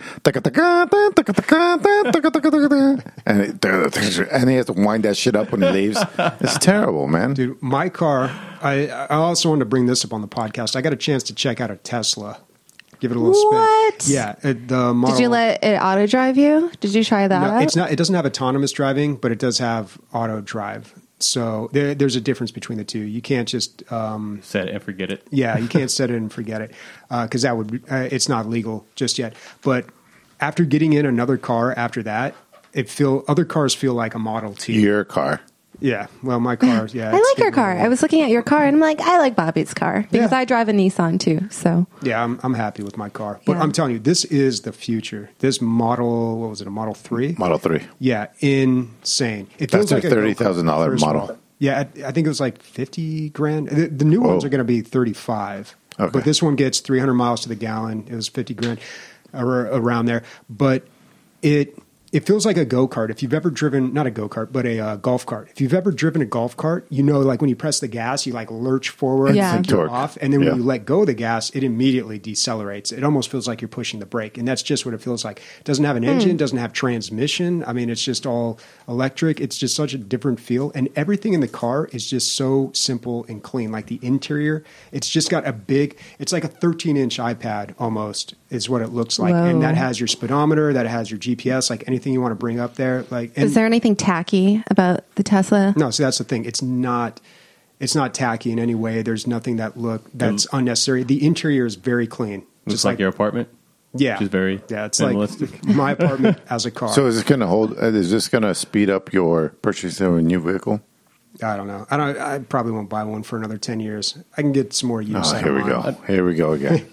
and he has to wind that shit up when he leaves. It's terrible, man. Dude, my car. I also wanted to bring this up on the podcast. I got a chance to check out a Tesla. Give it a little What? spin. Yeah, the model. Did you let it auto drive you? Did you try that No, out? it's not. It doesn't have autonomous driving, but it does have auto drive. So there's a difference between the two. You can't just. Set it and forget it. Yeah, you can't set it and forget it because that would. It's not legal just yet. But after getting in another car after that, other cars feel like a Model T. Your car. Yeah. Well, my car. Yeah. I it's like your getting car. old. I was looking at your car and I'm like, I like Bobby's car because Yeah. I drive a Nissan too. So Yeah, I'm happy with my car. But Yeah. I'm telling you, this is the future. This model, what was it, a Model 3? Model 3. Yeah, insane. It That's feels like their a go-kart, $30,000 first of model. all. Yeah, I think it was like 50 grand. The new ones Whoa. are going to be 35. Okay. But this one gets 300 miles to the gallon. It was 50 grand around there. But it feels like a go-kart. If you've ever driven, not a go-kart, but a golf cart. If you've ever driven a golf cart, you know, like when you press the gas, you like lurch forward, Yeah. like you're Torque. off. And then when Yeah. you let go of the gas, it immediately decelerates. It almost feels like you're pushing the brake. And that's just what it feels like. It doesn't have an engine, doesn't have transmission. I mean, it's just all electric. It's just such a different feel. And everything in the car is just so simple and clean. Like the interior, it's just got it's like a 13-inch iPad almost is what it looks like. Whoa. And that has your speedometer, that has your GPS, like anything you want to bring up there. Like, and is there anything tacky about the Tesla? no, see, that's the thing. It's not tacky in any way. There's nothing that's unnecessary. The interior is very clean. Looks like your apartment. yeah, which is very yeah. It's minimalistic. like my apartment as a car. So is this going to hold? Is this going to speed up your purchase of a new vehicle? I don't know. I probably won't buy one for another 10 years. I can get some more use. Oh, out here of we mine. go. Here we go again.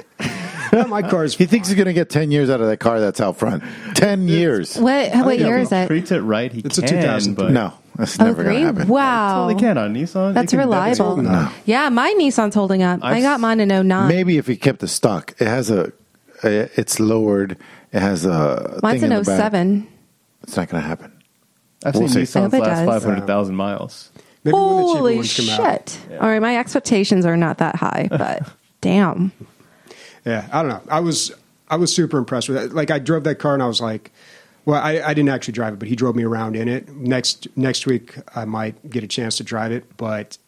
My car's. He thinks he's going to get 10 years out of that car that's out front. 10 years. What year is it? Treats it right. He It's a can, 2003. but No, that's Oh, never going three? to happen. Wow. totally can on Nissan. That's It can reliable. definitely- No. Yeah, my Nissan's holding up. I got mine in 09. Maybe if he kept the stock, it has it's lowered. It has a Mine's thing in in the back. 07. It's not going to happen. I've We'll seen see. I hope Nissans it last does. 500,000 miles. Maybe when the cheaper Holy ones come out. shit. All right, my expectations are not that high, but damn. Yeah, I don't know. I was super impressed with it. Like I drove that car and I was like, well, I didn't actually drive it, but he drove me around in it. Next week I might get a chance to drive it, but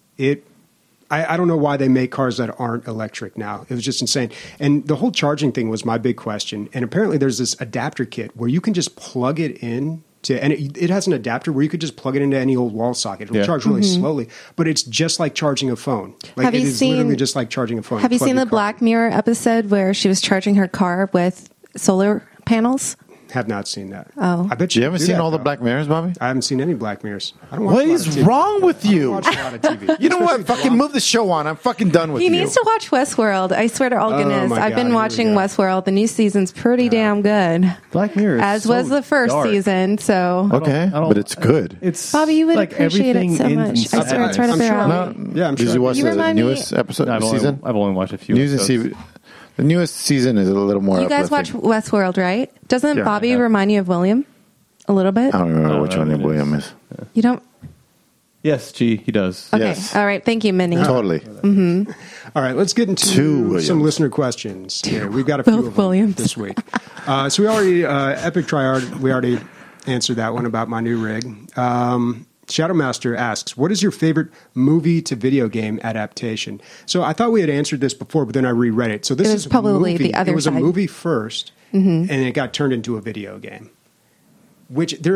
I don't know why they make cars that aren't electric now. It was just insane. And the whole charging thing was my big question. And apparently there's this adapter kit where you can just plug it in and it has an adapter where you could just plug it into any old wall socket. It'll Yeah. charge really slowly, but it's just like charging a phone. Like Have it you is seen- literally just like charging a phone. Have you Plug seen your the car Black Mirror episode where she was charging her car with solar panels? Have not seen that. Oh. I bet You you haven't do seen that, all the though. Black Mirrors, Bobby? I haven't seen any Black Mirrors. I don't watch What a lot is of TV. wrong with I you? watch a lot of TV. You know what? Fucking move the show on. I'm fucking done with He you. needs to watch Westworld. I swear to all Oh, goodness. my I've God, been here we watching go. Westworld. The new season's pretty damn good. Black Mirror is As so was the first dark. season. So, Okay, I don't- but it's good. It's Bobby, you would like appreciate it everything so ends much. in I swear it's sadness. right up I'm your sure. alley. Yeah, I'm Did sure. you watch You the remind me- newest episode season? I've only watched a few. Newest episodes. the newest season is a little more. You guys watch uplifting. Westworld, right? Doesn't Yeah, Bobby I have. remind you of William? A little bit? I don't remember I which don't one know who it William is. is. You don't? Yes, he does. Okay. Yes. All right. Thank you, Minnie. Totally. All right, let's get into Two Williams. some listener questions. Here. We've got a few Both of them Williams. this week. So we already, Epic Triard, we already answered that one about my new rig. Shadowmaster asks, what is your favorite movie to video game adaptation? So I thought we had answered this before, but then I reread it. So this It was is probably movie. the other It was side. a movie first, and it got turned into a video game. Which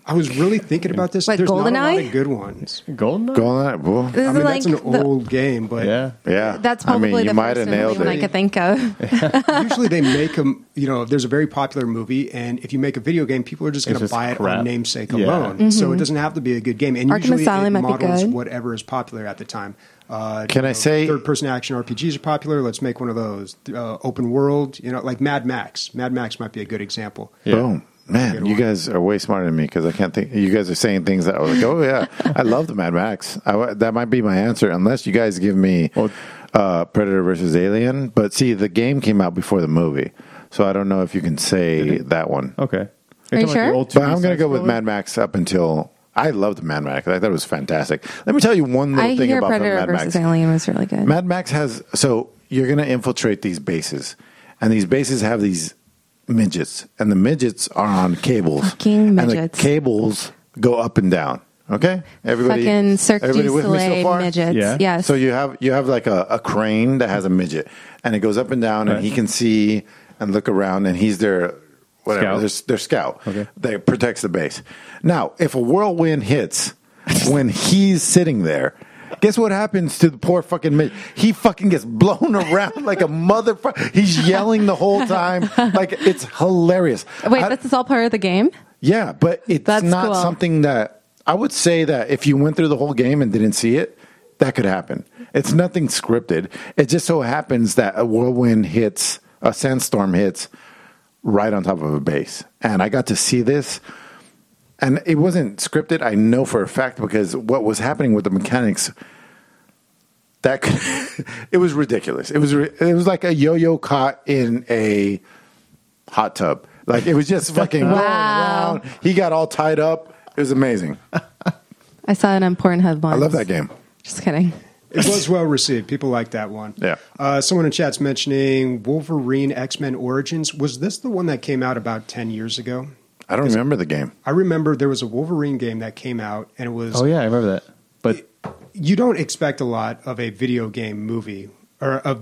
I was really thinking about this. Like There's not a lot GoldenEye? of good ones. Goldeneye? Goldeneye. Well, This I is mean, like that's an old game, but Yeah. That's probably you the might first have and only nailed one I it. could think of. usually they make them, there's a very popular movie, and if you make a video game, people are just going It's to just buy it crap. on namesake Yeah. alone. So it doesn't have to be a good game. And Arkham usually Asylum it might be models good. whatever is popular at the time. Can I say- third-person action RPGs are popular? Let's make one of those. Open world, like Mad Max. Mad Max might be a good example. Yeah. Boom. Man, Good you one. guys are way smarter than me because I can't think. You guys are saying things that I was like, oh, yeah, I love the Mad Max. That might be my answer, unless you guys give me Predator versus Alien. But see, the game came out before the movie, so I don't know if you can say that one. Okay. Are you talking sure? the old But I'm 2D going to go with side-scroller? Mad Max up until. I loved Mad Max. I thought it was fantastic. Let me tell you one little I thing hear about Predator Mad versus Max. Alien was really good. Mad Max has so you're going to infiltrate these bases, and these bases have these midgets, and the midgets are on cables. Fucking And the midgets. cables go up and down. Okay, Fucking Cirque du everybody with me so Soleil far? midgets. Yeah. Yes. So you have like a crane that has a midget, and it goes up and down, and Right. he can see and look around, and he's their whatever Scout. their scout Okay. that protects the base. Now, if a whirlwind hits when he's sitting there, guess what happens to the poor fucking midget? He fucking gets blown around like a motherfucker. He's yelling the whole time, like it's hilarious. Wait, this is all part of the game? Yeah, but it's That's not cool. something that I would say that if you went through the whole game and didn't see it, that could happen. It's nothing scripted. It just so happens that a whirlwind hits, a sandstorm hits right on top of a base. And I got to see this, and it wasn't scripted. I know for a fact because what was happening with the mechanics, that could, it was ridiculous. It was like a yo-yo caught in a hot tub. Like it was just fucking rolling Wow. around. He got all tied up. It was amazing. I saw it on Pornhub once. I love that game. Just kidding. It was well received. People like that one. Yeah. Someone in chat's mentioning Wolverine X-Men Origins. Was this the one that came out about 10 years ago? I don't remember the game. I remember there was a Wolverine game that came out, and it was... Oh, yeah, I remember that. But You don't expect a lot of a video game movie, or a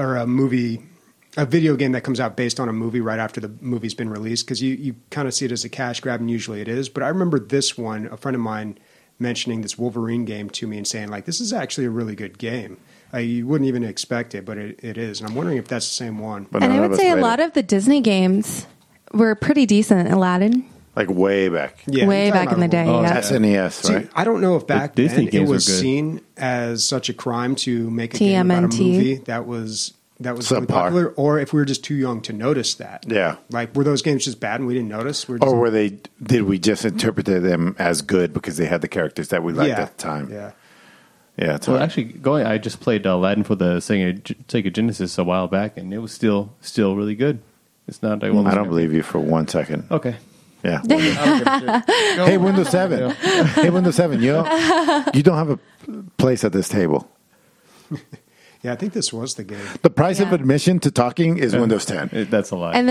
video game that comes out based on a movie right after the movie's been released, because you kind of see it as a cash grab, and usually it is. But I remember this one, a friend of mine mentioning this Wolverine game to me and saying, like, this is actually a really good game. You wouldn't even expect it, but it is. And I'm wondering if that's the same one. But And none I of would us say a played lot it. of the Disney games were pretty decent. Aladdin, Like way back. Yeah, way you're talking back in the about day. Oh, yeah. yeah. SNES, See, right? I don't know if back The Disney then it games was were good. seen as such a crime to make a game about a TMNT. movie that was really Subpar. popular, or if we were just too young to notice that. Yeah. Like, were those games just bad and we didn't notice? We're just, Or did we just interpret them as good because they had the characters that we liked at the time? Yeah. Yeah, it's well, hard. actually, I just played Aladdin for the Sega Genesis a while back, and it was still really good. It's not. I don't believe you for 1 second. Okay. Yeah. Hey, Hey, Windows 7. Hey, Windows 7, you don't have a place at this table. Yeah, I think this was the game. The price of Yeah. admission to talking is Windows 10. That's a lie. And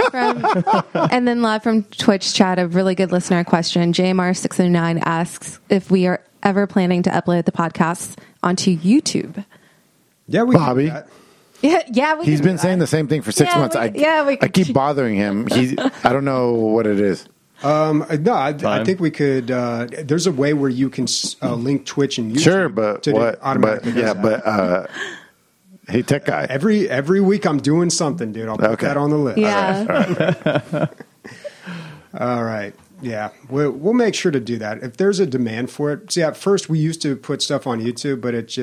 then live from Twitch chat, a really good listener question. JMR609 asks if we are ever planning to upload the podcast onto YouTube. Yeah, we can do Bobby. that. Yeah, He's been saying the same thing for 6 Yeah, months. we I could- keep bothering him. I don't know what it is. No, I Time. think we could. There's a way where you can link Twitch and YouTube. Sure, but to what? automatically But, yeah, does that. but hey, tech guy. every week I'm doing something, dude. I'll put Okay. that on the list. Yeah. All right. Yeah, we'll make sure to do that if there's a demand for it. See, at first we used to put stuff on YouTube, but it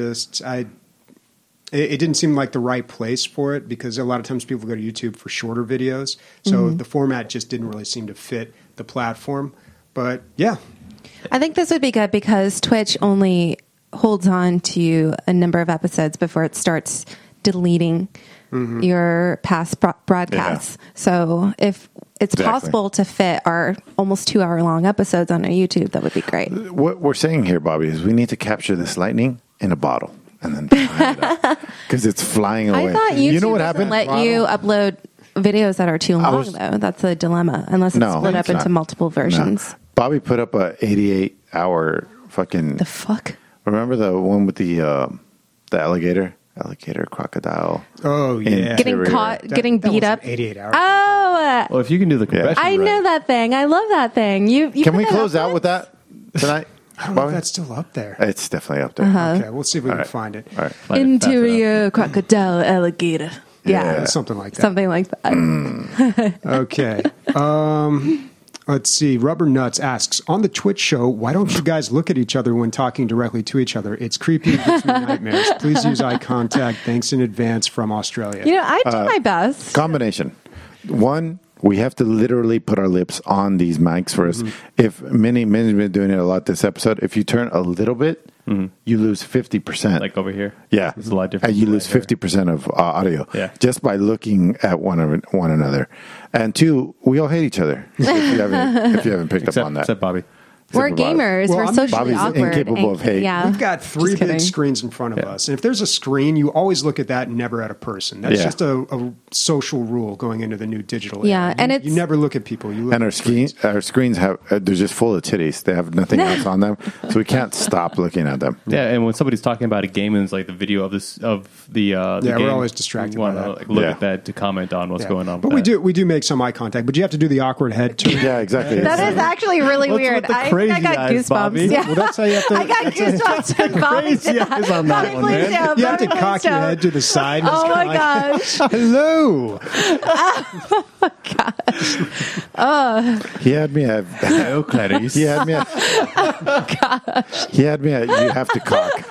didn't seem like the right place for it because a lot of times people go to YouTube for shorter videos, so the format just didn't really seem to fit the platform. But yeah, I think this would be good because Twitch only holds on to a number of episodes before it starts deleting your past broadcasts. So if it's Exactly. possible to fit our almost 2-hour long episodes on our YouTube, that would be great. What we're saying here, Bobby, is we need to capture this lightning in a bottle and then tie it up because it's flying away. I thought YouTube you know what doesn't happened? let you upload videos that are too long, though. That's a dilemma, unless it's No, split up it's into not. multiple versions. No. Bobby put up a 88-hour fucking. The fuck? Remember the one with the alligator, crocodile. oh yeah, Getting Getting Interior. caught, getting that beat wasn't up. 88 hours. Oh, Well, if you can do the compression, I know right. that thing. I love that thing. You Can put we that close up out with that tonight? I don't know if that's still up there. It's definitely up there. Uh-huh. Okay, we'll see if we can find it. All right. Find it fast enough. Interior crocodile alligator. Yeah. Something like that. Something like that. Okay. Let's see. Rubber Nuts asks, on the Twitch show, why don't you guys look at each other when talking directly to each other? It's creepy. It gives me nightmares. Please use eye contact. Thanks in advance from Australia. You know, I do my best. Combination. One, we have to literally put our lips on these mics for us. If Minnie's been doing it a lot this episode, if you turn a little bit, you lose 50%. Like over here. Yeah. It's a lot different. And you lose right here. 50% of audio just by looking at one another. And two, we all hate each other. If you haven't picked up on that. Except Bobby. We're Except for Bobby. gamers. Well, We're I'm- socially Bobby's awkward. incapable of hate. Yeah. We've got three Just kidding. big screens in front of us. And if there's a screen, you always look at that and never at a person. That's Yeah. just a social rule going into the new digital Yeah, era. and You it's- never look at people. You look And at our screens have they're just full of titties. They have nothing else on them, so we can't stop looking at them. Yeah, and when somebody's talking about a game and it's like the video of the Yeah, game, we're always distracted you want by to that. like, look Yeah. at that to comment on what's Yeah. going on. But with we do make some eye contact, but you have to do the awkward head turn. Yeah, exactly. That is actually really What's weird. with the I think I crazy got eyes, goosebumps. Bobby? Yeah. Well, that's how you have to. I got goosebumps when Bobby crazy did that. eyes on that Bobby, one, please man. don't. You have to Bobby, cock please your don't. head to the side. And Oh just my kinda like, gosh. Hello. He had me at. Hello, Clarice. He had me at. He had me at. You have to cock.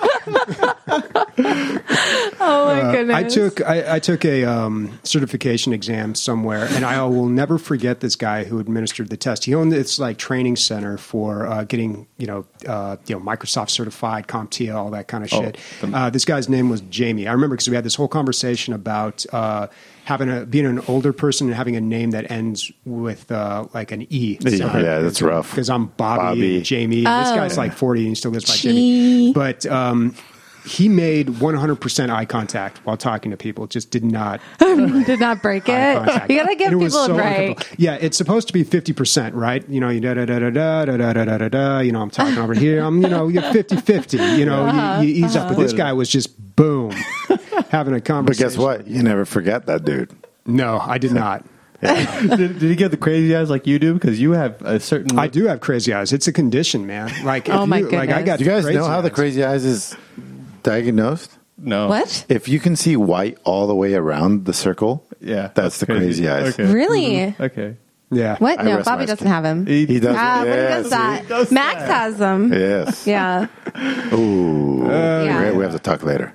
Oh my goodness. I took a certification exam somewhere, and I will never forget this guy who administered the test. He owned this like training center for getting Microsoft certified, CompTIA, all that kind of shit. This guy's name was Jamie. I remember because we had this whole conversation about being an older person and having a name that ends with like an E. Yeah, that's rough. Because I'm Bobby. Jamie. This guy's like 40 and he still goes by Gee. Jamie. But he made 100% eye contact while talking to people. Just did not did not break eye it. contact. You gotta give And it was people so a break. uncomfortable. Yeah, it's supposed to be 50%, right? You know, you da da da da da da da da da da. You know, I'm talking over here. You get 50-50. You know, you ease up. But this guy was just boom, having a But conversation. guess what? You never forget that dude. No, I did not. did he get the crazy eyes like you do? Because you have a certain. I do have crazy eyes. It's a condition, man. Like, Oh, my I goodness. got Do you guys crazy know how the eyes. crazy eyes is diagnosed? No. What? If you can see white all the way around the circle, Yeah, that's the crazy eyes. Okay. Really? Okay. Yeah. What? I No, rest Bobby my doesn't skin. have him. He does. But he does that. Max has them. Yes. Yeah. Ooh. Yeah. We have to talk later.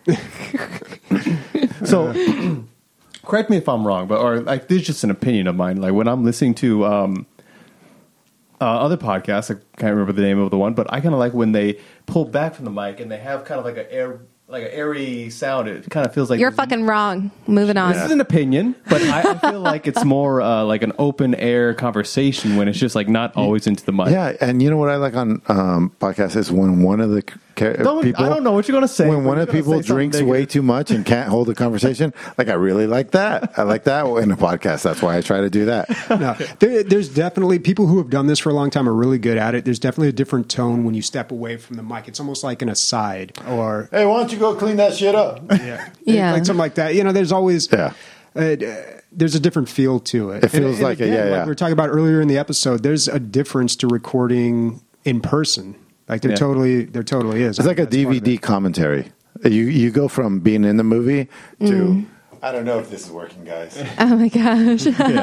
So, correct me if I'm wrong, but or like this is just an opinion of mine. Like when I'm listening to other podcasts, I can't remember the name of the one, but I kind of like when they pull back from the mic and they have kind of like an airy sound. It kind of feels like You're fucking wrong. Moving on. This is an opinion, but I feel like it's more like an open air conversation when it's just like not always into the mic. Yeah, and you know what I like on podcasts is when one of the people. I don't know what you're going to say. When one of the people drinks way too much and can't hold a conversation, like I really like that. I like that in a podcast. That's why I try to do that. No, there's definitely people who have done this for a long time are really good at it. There's definitely a different tone when you step away from the mic. It's almost like an aside or Hey, why don't you go clean that shit up? Yeah. like something like that. You know, there's always there's a different feel to it. It feels like it, yeah. Like we were talking about earlier in the episode, there's a difference to recording in person. Like there totally is. It's like a That's part of DVD it. commentary. You go from being in the movie to I don't know if this is working, guys. Oh my gosh.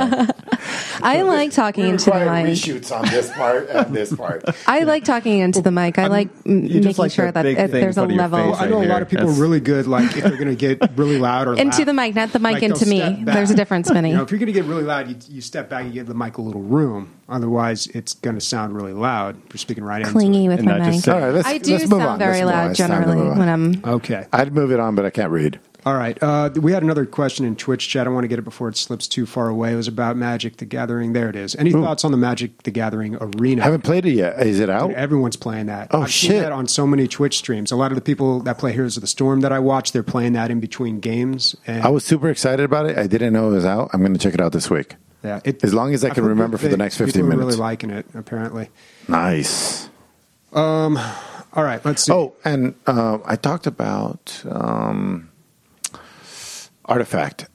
I like talking into the Require mic. reshoots on this part and this part. I like talking into the mic. I like you just making like sure that that big thing there's a in front of your level. face. I know a lot of people are That's- really good. Like if they're going to get really loud or Into loud, the mic, not the mic like, into they'll me. step back. There's a difference, Minnie. You know, if you're going to get really loud, you step back, you give the mic a little room. Otherwise, it's going to sound really loud. If you're speaking right into Clingy it. with And my not just mic. say- All right, let's I do let's move sound on. very Let's move on. loud It's time to generally move on. when I'm. Okay. I'd move it on, but I can't read. All right. We had another question in Twitch chat. I want to get it before it slips too far away. It was about Magic the Gathering. There it is. Any thoughts on the Magic the Gathering arena? Haven't played it yet. Is it out? Everyone's playing that. Oh, I've seen shit. that on so many Twitch streams. A lot of the people that play Heroes of the Storm that I watch, they're playing that in between games. And I was super excited about it. I didn't know it was out. I'm going to check it out this week. yeah, As long as I I've can heard remember good for the things. next 15 People are minutes. really liking it, apparently. Nice. All right, let's see. Oh, and I talked about Artifact.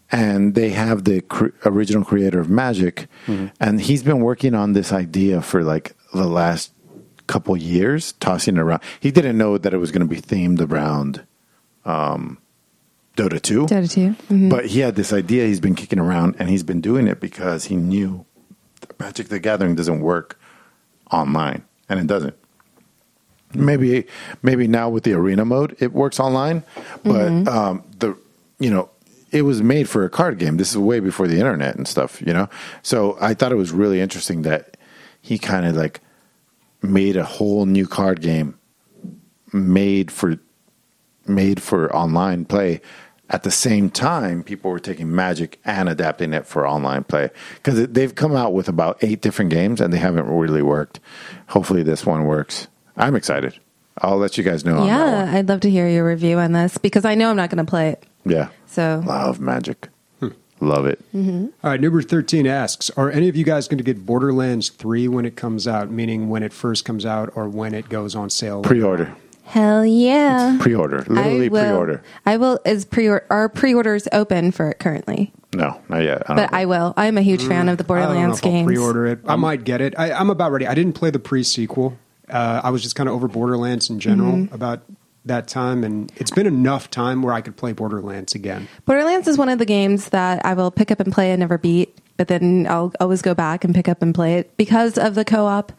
and they have the original creator of Magic, and he's been working on this idea for like the last couple years, tossing it around. He didn't know that it was going to be themed around Dota 2. Dota 2. Mm-hmm. But he had this idea he's been kicking around, and he's been doing it because he knew Magic the Gathering doesn't work online, and it doesn't. Maybe now with the arena mode it works online, but it was made for a card game. This is way before the internet and stuff, So I thought it was really interesting that he kind of like made a whole new card game made for online play. At the same time, people were taking Magic and adapting it for online play, because they've come out with about 8 different games and they haven't really worked. Hopefully this one works. I'm excited. I'll let you guys know. Yeah, on that one. I'd love to hear your review on this because I know I'm not going to play it. Yeah. So Love Magic. Love it. Mm-hmm. All right, Number 13 asks, are any of you guys going to get Borderlands 3 when it comes out, meaning when it first comes out or when it goes on sale? Pre-order. Hell yeah. Pre-order. Literally pre-order. I will. Are pre-orders open for it currently? No, not yet. But I will. I'm a huge fan of the I don't know Borderlands if I'll games. pre-order it. I might get it. I'm about ready. I didn't play the pre-sequel. I was just kind of over Borderlands in general about that time, and it's been enough time where I could play Borderlands again. Borderlands is one of the games that I will pick up and play and never beat, but then I'll always go back and pick up and play it because of the co-op.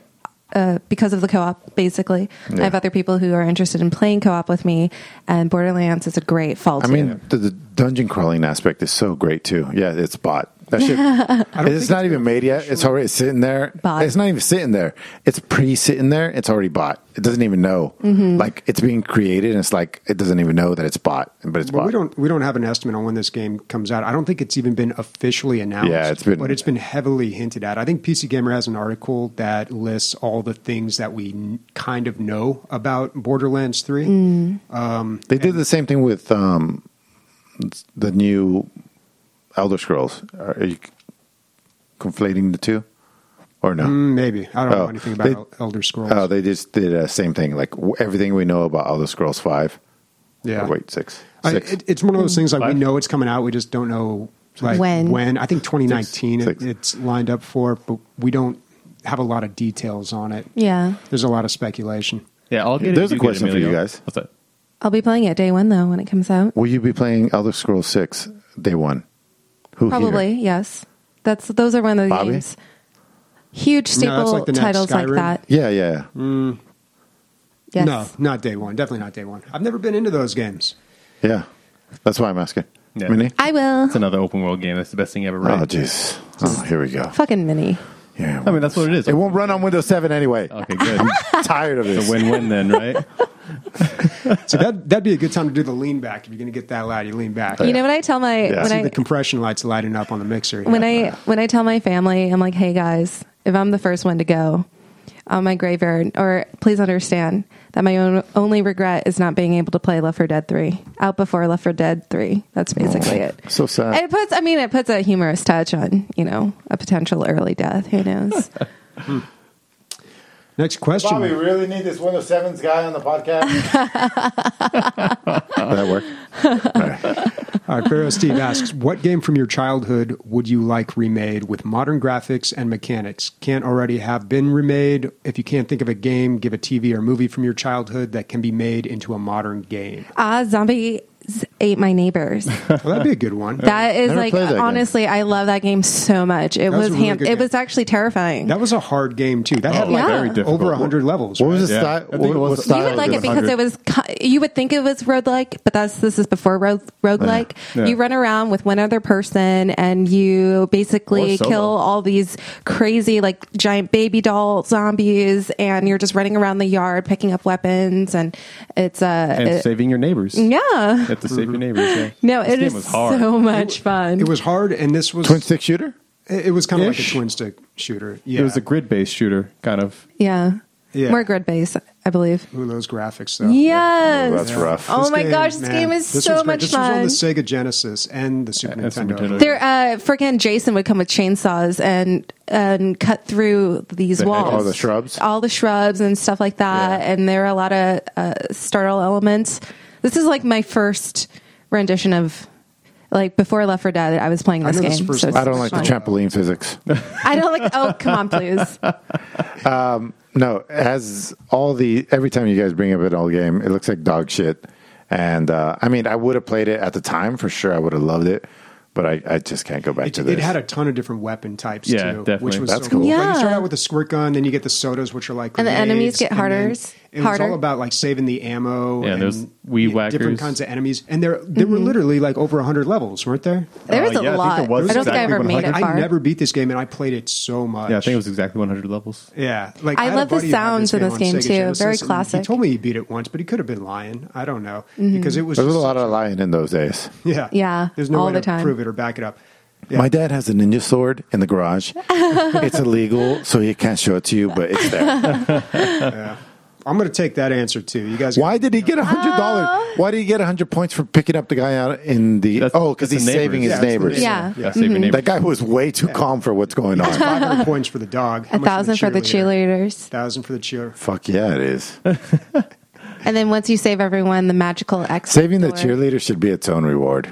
Basically. Yeah. I have other people who are interested in playing co-op with me, and Borderlands is a great fall to. I mean, the dungeon crawling aspect is so great too. Yeah, it's bot. That shit. It's not even made yet. It's already sitting there. Bot. It's not even sitting there. It's pre-sitting there. It's already bot. It doesn't even know. Like it's being created, and it's like it doesn't even know that it's bot, but it's But bot. we don't have an estimate on when this game comes out. I don't think it's even been officially announced. Yeah, but it's been heavily hinted at. I think PC Gamer has an article that lists all the things that we kind of know about Borderlands 3. They did the same thing with the new Elder Scrolls. Are you conflating the two, or no? Maybe. I don't know anything about Elder Scrolls. Oh, they just did the same thing. Like everything we know about Elder Scrolls 5. Yeah. Or wait, 6. It's one of those things like we Five? know it's coming out. We just don't know like When. I think 2019 Six. it's lined up for, but we don't have a lot of details on it. Yeah. There's a lot of speculation. Yeah, I'll get it. There's a You get it, question for you Emilio. guys. What's that? I'll be playing it day one though when it comes out. Will you be playing Elder Scrolls 6 day one? Who Probably, here? yes. Those are one of the Bobby? games. Huge that's staple like the next titles like Skyrim? that. Yeah. Yes. No, not day one. Definitely not day one. I've never been into those games. Yeah. That's why I'm asking. Yeah. Mini? I will. It's another open world game. That's the best thing ever. Oh, Right? jeez. Oh, here we go. Fucking mini. Yeah. I mean, that's what it is. It won't run on Windows 7 anyway. Okay, good. I'm tired of It's this. a win-win then, right? So that'd be a good time to do the lean back. If you're going to get that loud, you lean back. You know what I tell my Yeah. when See I the compression lights lighting up on the mixer. when I tell my family, I'm like, hey guys, if I'm the first one to go on my graveyard, or please understand that my only regret is not being able to play Left 4 Dead 3 out before Left 4 Dead 3. That's basically it. So sad. It puts a humorous touch on, a potential early death. Who knows? Next question. Bobby, really need this Windows 7's guy on the podcast? Did that work? All right. All right, Pharaoh Steve asks, what game from your childhood would you like remade with modern graphics and mechanics? Can't already have been remade? If you can't think of a game, give a TV or movie from your childhood that can be made into a modern game. Zombies Ate My Neighbors. Well, that'd be a good one. That is Never like, played that game. honestly, I love that game so much. It was was a really good it game. was actually terrifying. That was a hard game, too. That had yeah. Very difficult. over 100 levels. What was right? the Yeah. style? I think it was- What style? You would like was it because 100. it was. You would think it was roguelike, but this is before roguelike. Yeah. You run around with one other person, and you basically Or solo. kill all these crazy, like giant baby doll zombies, and you're just running around the yard picking up weapons, and it's And saving your neighbors. yeah. You have to save your neighbors. Yeah. No, This it game is was hard. so much fun. It was hard, and this was... Twin stick shooter? It was kind of like a Ish. twin stick shooter. Yeah. It was a grid-based shooter, kind of. yeah. Yeah. More grid based, I believe. Ooh, those graphics, though. Yes. Oh, that's rough. Oh my gosh, this game is this so was great. much This fun. was on the Sega Genesis and the Super And Super Nintendo. Nintendo. There, freaking Jason would come with chainsaws and cut through these The walls, hedges. Oh, the shrubs? all the shrubs and stuff like that. Yeah. And there are a lot of startle elements. This is like my first rendition of Like before Left 4 Dead, I was playing I this know this game. first So one. it's I don't like the fun. trampoline physics. I don't like. Oh, come on, please. No, every time you guys bring up an old game, it looks like dog shit. And I mean, I would have played it at the time for sure. I would have loved it, but I just can't go back to this. It had a ton of different weapon types Yeah, too, definitely. which was That's so cool. Like you Yeah. start out with a squirt gun, then you get the sodas, which are like And the grenades, enemies get and harder. then It was all about like saving the ammo. Yeah, and there's weed whackers. different kinds of enemies, and there were literally like over 100 levels, weren't there? There was a yeah, I think lot. there was I don't think I exactly ever made 100. it far. I never beat this game, and I played it so much. Yeah, I think it was exactly 100 levels. Yeah, like I had a love the buddy who had sounds in this on game, Sega too. Genesis, Very and He classic. told me he beat it once, but he could have been lying. I don't know Mm-hmm. because it was. There was a just lot such of lying in those days. Yeah, Yeah, There's no all way the to time. prove it or back it up. Yeah. My dad has a ninja sword in the garage. It's illegal, so he can't show it to you, but it's there. I'm going to take that answer too. You guys, Why did he get $100? Why did he get 100 points for picking up the guy out in the? That's- Because that's he's the saving his neighbors. neighbors. Yeah. Yeah, save your neighbors. That guy was way too calm for what's going on. 500 points for the dog. How much 1,000 for the cheerleaders. 1,000 for the cheerleader. Fuck yeah, it is. And then once you save everyone, the magical exit Saving the door. cheerleader should be its own reward.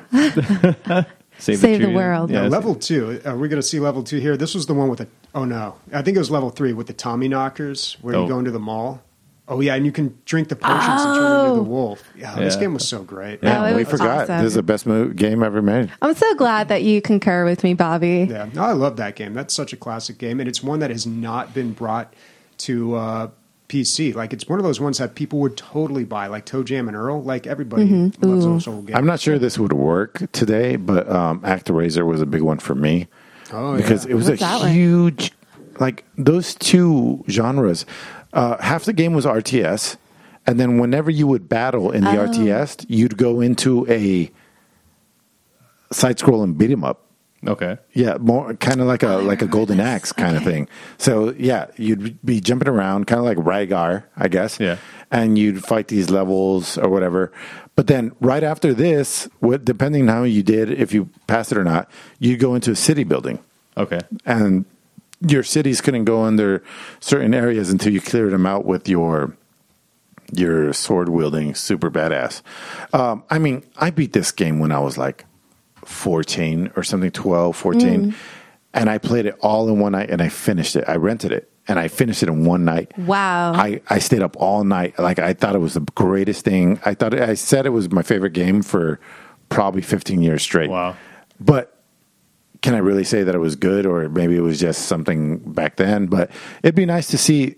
Save the cheerleader. world. Now, Yeah, level 2. Are we going to see level 2 here? This was the one with the. Oh no, I think it was level 3 with the Tommy knockers, where you Oh. go into the mall. Oh yeah, and you can drink the potions and turn into the wolf. Yeah, this Yeah. game was so great. Yeah. Oh, it we was forgot. awesome. This is the best game ever made. I'm so glad that you concur with me, Bobby. Yeah, no, I love that game. That's such a classic game, and it's one that has not been brought to PC. Like it's one of those ones that people would totally buy, like Toe Jam and Earl. Like everybody loves those old games. I'm not sure this would work today, but ActRaiser was a big one for me. Oh, because yeah. it was What's that a one? huge, like those two genres. Half the game was RTS, and then whenever you would battle in the RTS, you'd go into a side-scrolling beat 'em up. Okay. Yeah, more kind of like a golden axe kind of thing. So yeah, you'd be jumping around, kind of like Rygar, I guess. Yeah. And you'd fight these levels or whatever. But then right after this, depending on how you did, if you passed it or not, you go into a city building, Okay. and your cities couldn't go under certain areas until you cleared them out with your sword wielding super badass. I mean, I beat this game when I was like 14 or something, 12, 14. And I played it all in one night and I finished it. I rented it and I finished it in one night. Wow. I stayed up all night. Like I thought it was the greatest thing. I said it was my favorite game for probably 15 years straight. Wow. But can I really say that it was good, or maybe it was just something back then? But it'd be nice to see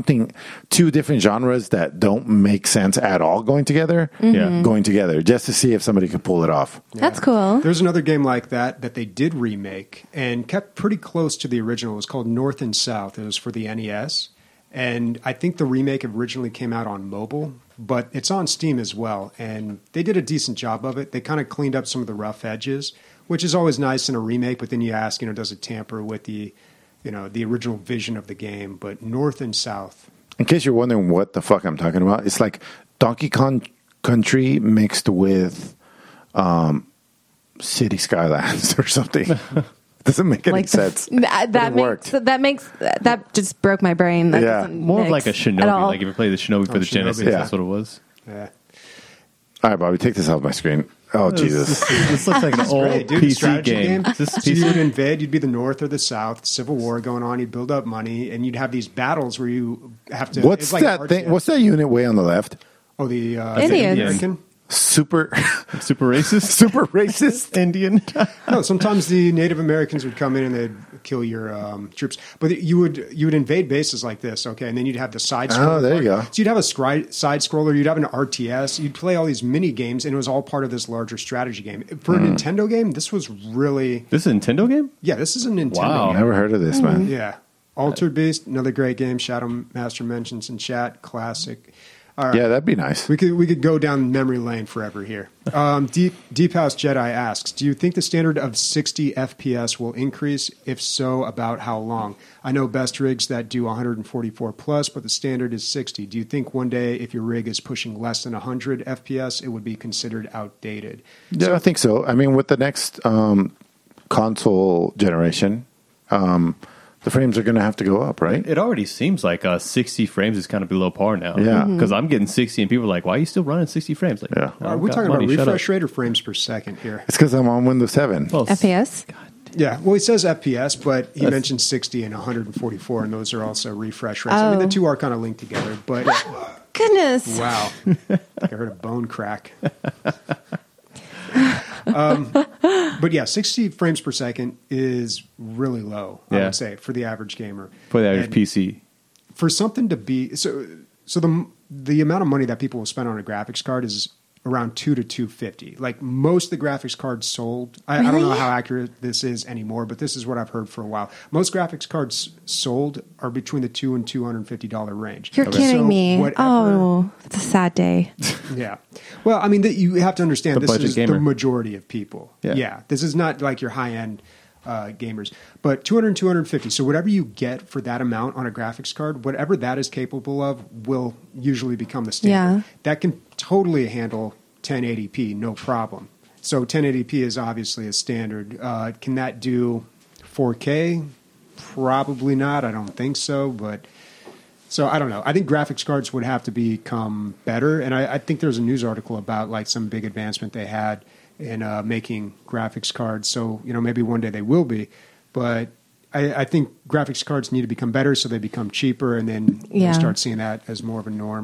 two different genres that don't make sense at all going together, just to see if somebody could pull it off. That's cool. There's another game like that they did remake and kept pretty close to the original. It was called North and South. It was for the NES. And I think the remake originally came out on mobile, but it's on Steam as well. And they did a decent job of it. They kind of cleaned up some of the rough edges, which is always nice in a remake. But then you ask, does it tamper with the original vision of the game? But North and South. In case you're wondering what the fuck I'm talking about, it's like Donkey Kong Country mixed with City Skylines or something. Doesn't make any sense. That just broke my brain. That Yeah. doesn't More of like a mix at Shinobi. all. Like if you play the Shinobi for the Shinobi. Genesis, Yeah. that's what it was. Yeah. All right, Bobby, take this off my screen. Oh, Jesus. This looks like an old Great, dude. PC Strategy game. Is this So you PC? would invade, you'd be the North or the South, Civil War going on, you'd build up money, and you'd have these battles where you have to... What's it's like that thing? What's that unit way on the left? Oh, the Indians. American? Super Super racist? super racist. Indian? No, sometimes the Native Americans would come in and they'd kill your troops. But you would invade bases like this, okay, and then you'd have the side scroller. Oh, there you go. So you'd have a side scroller, you'd have an RTS, you'd play all these mini games, and it was all part of this larger strategy game. For a Nintendo game, this was really... This is a Nintendo game? Yeah, this is a Nintendo Wow. game. Never heard of this, man. Yeah. Altered Beast, another great game. Shadow Master mentions in chat. Classic. All right. Yeah, that'd be nice. We could go down memory lane forever here. Deep House Jedi asks, do you think the standard of 60 FPS will increase? If so, about how long? I know best rigs that do 144 plus, but the standard is 60. Do you think one day if your rig is pushing less than 100 FPS, it would be considered outdated? Yeah, I think so. I mean, with the next console generation, the frames are going to have to go up, right? It already seems like 60 frames is kind of below par now. Yeah. Because I'm getting 60 and people are like, why are you still running 60 frames? Like, Yeah. Are we talking about refresh rate or frames per second here? It's because I'm on Windows 7. Well, FPS? Yeah, well, he says FPS, but he mentioned 60 and 144, and those are also refresh rates. I mean, the two are kind of linked together, but Goodness. wow, I heard a bone crack. But yeah, 60 frames per second is really low, I Yeah. would say, for the average gamer. for the average And PC. for something to be so the amount of money that people will spend on a graphics card is around $200 to $250. Like most of the graphics cards sold, I don't know Really? how accurate this is anymore, but this is what I've heard for a while. Most graphics cards sold are between the $200 and $250 range. You're kidding So me. whatever- Oh, it's a sad day. Yeah. Well, I mean, you have to understand The this budget is gamer. the majority of people. Yeah. This is not like your high end gamers, but 200 and 250. So whatever you get for that amount on a graphics card, whatever that is capable of will usually become the standard. Yeah. That can totally handle 1080p, no problem. So 1080p is obviously a standard. Can that do 4K? Probably not. I don't think so, but so I don't know. I think graphics cards would have to become better, and I think there's a news article about like some big advancement they had in making graphics cards. So maybe one day they will be, but I think graphics cards need to become better so they become cheaper, and then Yeah. we'll start seeing that as more of a norm.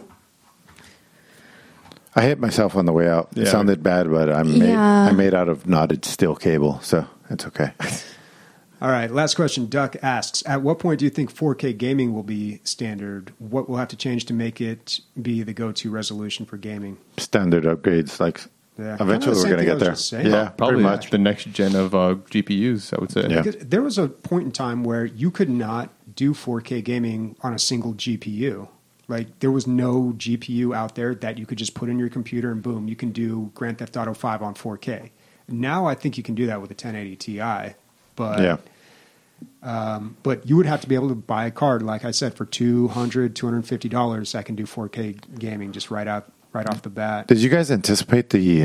I hit myself on the way out. It Yeah. sounded bad, but I'm made out of knotted steel cable, so it's okay. All right, last question. Duck asks, at what point do you think 4K gaming will be standard? What will have to change to make it be the go-to resolution for gaming? Standard upgrades, like Yeah. eventually Kinda the we're going to same thing I get was there. just saying. Yeah, Probably pretty much. the next gen of GPUs, I would say. Yeah. Because there was a point in time where you could not do 4K gaming on a single GPU. Like there was no GPU out there that you could just put in your computer and boom, you can do Grand Theft Auto 5 on 4K. Now I think you can do that with a 1080 Ti, but Yeah. but you would have to be able to buy a card, like I said, for $200, $250 that can do 4K gaming just right off the bat. Did you guys anticipate the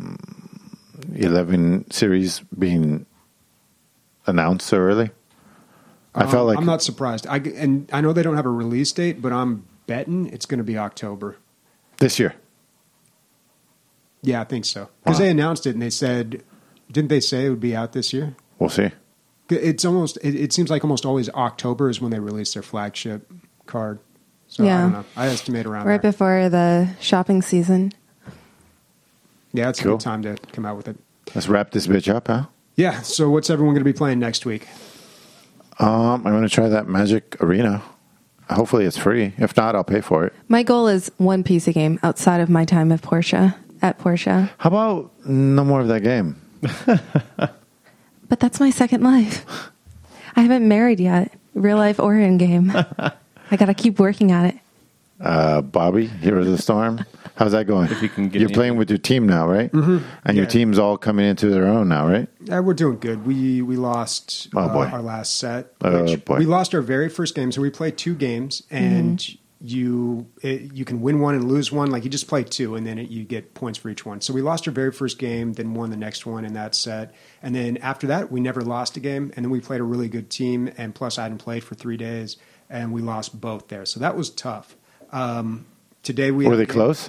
11 series being announced so early? I felt like I'm not surprised. And I know they don't have a release date, but I'm betting it's going to be October. this year. Yeah, I think so. Because Wow. they announced it and they said, didn't they say it would be out this year? We'll see. It's almost. It seems like almost always October is when they release their flagship card. So I Yeah. don't know. I estimate around Right there. before the shopping season. Yeah, it's a Cool. good time to come out with it. Let's wrap this bitch up, huh? Yeah. So what's everyone going to be playing next week? I'm going to try that Magic Arena. Hopefully it's free. If not, I'll pay for it. My goal is one PC game outside of my time at Porsche. How about no more of that game? But that's my second life. I haven't married yet. Real life or in game. I got to keep working at it. Bobby, Heroes of the Storm. How's that going? If you can get You're any- playing with your team now, right? Mm-hmm. And your Yeah. team's all coming into their own now, right? We're doing good. We lost Oh, boy. our last set. Oh, which boy. We lost our very first game. So we played two games, and you can win one and lose one. Like you just play two, and then you get points for each one. So we lost our very first game, then won the next one in that set, and then after that we never lost a game. And then we played a really good team, and plus I hadn't played for 3 days, and we lost both there. So that was tough. Today we Were had they a game- close?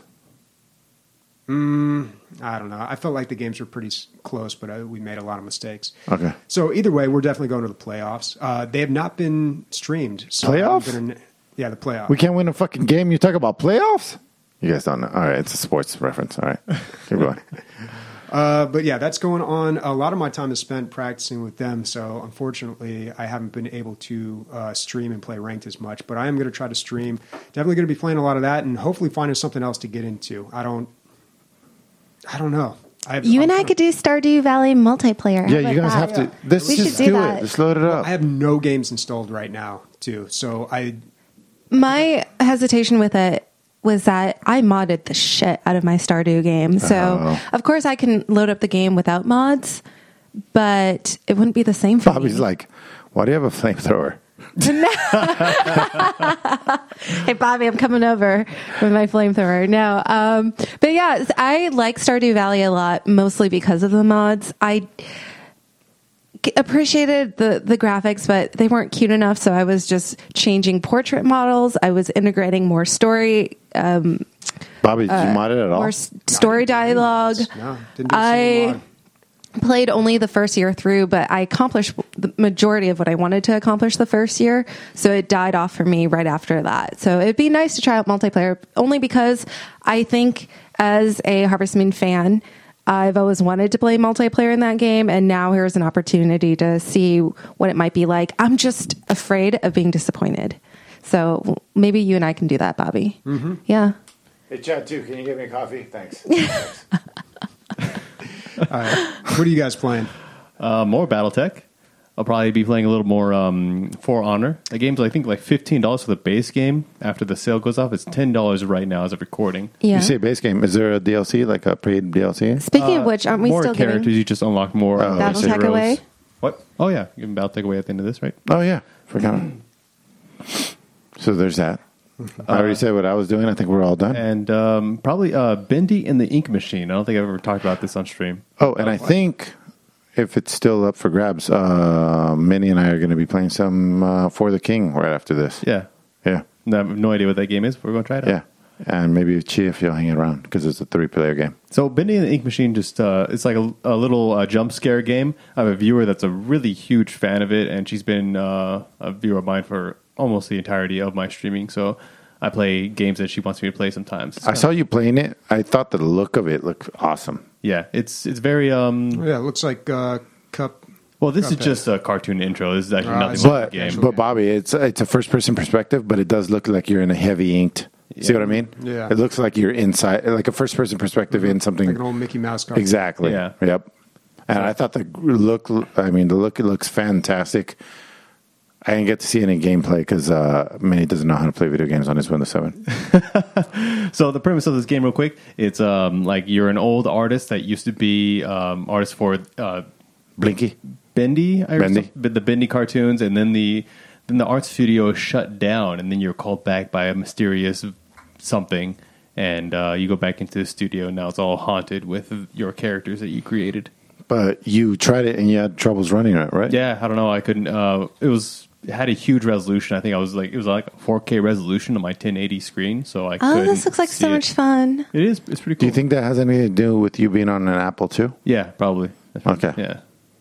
I don't know. I felt like the games were pretty close, but we made a lot of mistakes. Okay. So either way, we're definitely going to the playoffs. They have not been streamed. So Playoffs? Yeah, the playoffs. We can't win a fucking game. You talk about playoffs? You guys don't know. All right, it's a sports reference. All right, keep going. But yeah, that's going on. A lot of my time is spent practicing with them. So unfortunately, I haven't been able to stream and play ranked as much. But I am going to try to stream. Definitely going to be playing a lot of that, and hopefully finding something else to get into. I don't know. You and I could do Stardew Valley multiplayer. How Yeah, you about guys that? have to. Let's We should just do do that. it. Just load it up. I have no games installed right now, too. So My hesitation with it was that I modded the shit out of my Stardew game. So, Oh. of course, I can load up the game without mods, but it wouldn't be the same for Bobby's me. like, why do you have a flamethrower? Hey, Bobby, I'm coming over with my flamethrower. No, but yeah, I like Stardew Valley a lot, mostly because of the mods. appreciated the graphics, but they weren't cute enough. So I was just changing portrait models. I was integrating more story. Bobby, did you mod it at all? More story dialogue. No, didn't do a single mod. Played only the first year through, but I accomplished the majority of what I wanted to accomplish the first year. So it died off for me right after that. So it'd be nice to try out multiplayer, only because I think as a Harvest Moon fan, I've always wanted to play multiplayer in that game, and now here's an opportunity to see what it might be like. I'm just afraid of being disappointed. So maybe you and I can do that, Bobby. Mm-hmm. Yeah. Hey, Chad, too. Can you get me a coffee? Thanks. All right. What are you guys playing? More BattleTech. I'll probably be playing a little more For Honor. The game's, I think, like $15 for the base game. After the sale goes off, it's $10 right now as of recording. Yeah. You say base game. Is there a DLC, like a paid DLC? Speaking of which, aren't we More still characters, getting you just unlock more. BattleTech heroes. away? What? Oh, yeah. You can BattleTech away at the end of this, right? Oh, yeah. Forgot. So there's that. I already said what I was doing. I think we're all done. And probably Bendy and the Ink Machine. I don't think I've ever talked about this on stream. Oh, and I think if it's still up for grabs, Minnie and I are going to be playing some For the King right after this. Yeah. Yeah. I have no idea what that game is, but we're going to try it out. Yeah. And maybe Chi if you'll hang it around because it's a 3-player game. So Bendy and the Ink Machine just it's like a little jump scare game. I have a viewer that's a really huge fan of it, and she's been a viewer of mine for almost the entirety of my streaming. So I play games that she wants me to play sometimes. I saw you playing it. I thought the look of it looked awesome. Yeah, it's very Yeah, it looks like Cup. well, this is Cuphead. just a cartoon intro. This is actually I nothing see. but a game. But Bobby, it's a first-person perspective, but it does look like you're in a heavy inked. See what I mean? Yeah. It looks like you're inside, like a first-person perspective in something. Like an old Mickey Mouse cartoon. Exactly. Yeah. Yep. And I thought the look. I mean, the look. It looks fantastic. I didn't get to see any gameplay because Minnie doesn't know how to play video games on his Windows 7. So the premise of this game, real quick, it's like you're an old artist that used to be artist for Blinky. Bendy, Bendy. the Bendy cartoons, and then the art studio shut down, and then you're called back by a mysterious something, and you go back into the studio, and now it's all haunted with your characters that you created. But you tried it and you had troubles running it, right? Yeah, I don't know. I couldn't. It had a huge resolution. I think it was like a 4K resolution on my 1080 screen. So I. Oh, this looks like so much fun. It is. It's pretty cool. Do you think that has anything to do with you being on an Apple too? Yeah, probably. Okay. Yeah.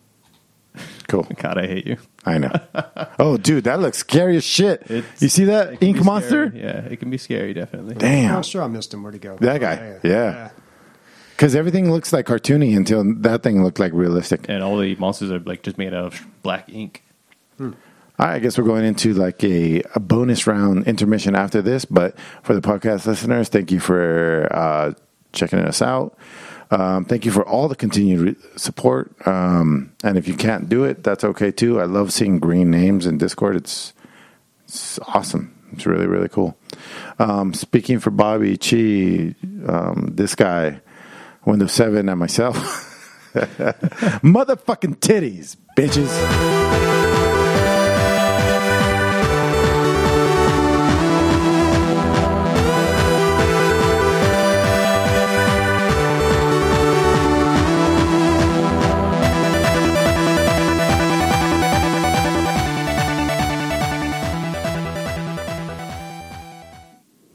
Cool. God, I hate you. I know. Oh, dude, that looks scary as shit. It's- You see that It can ink be monster? scary. Yeah, it can be scary, definitely. Damn. Oh, sure, I missed him. Where'd he go? That guy. Yeah. Because everything looks like cartoony until that thing looked like realistic. And all the monsters are like just made out of black ink. I guess we're going into like a bonus round intermission after this. But for the podcast listeners, thank you for checking us out. Thank you for all the continued support. And if you can't do it, that's okay too. I love seeing green names in Discord. It's awesome. It's really, really cool. Speaking for Bobby, Chi, this guy, Windows 7, and myself. Motherfucking titties, bitches.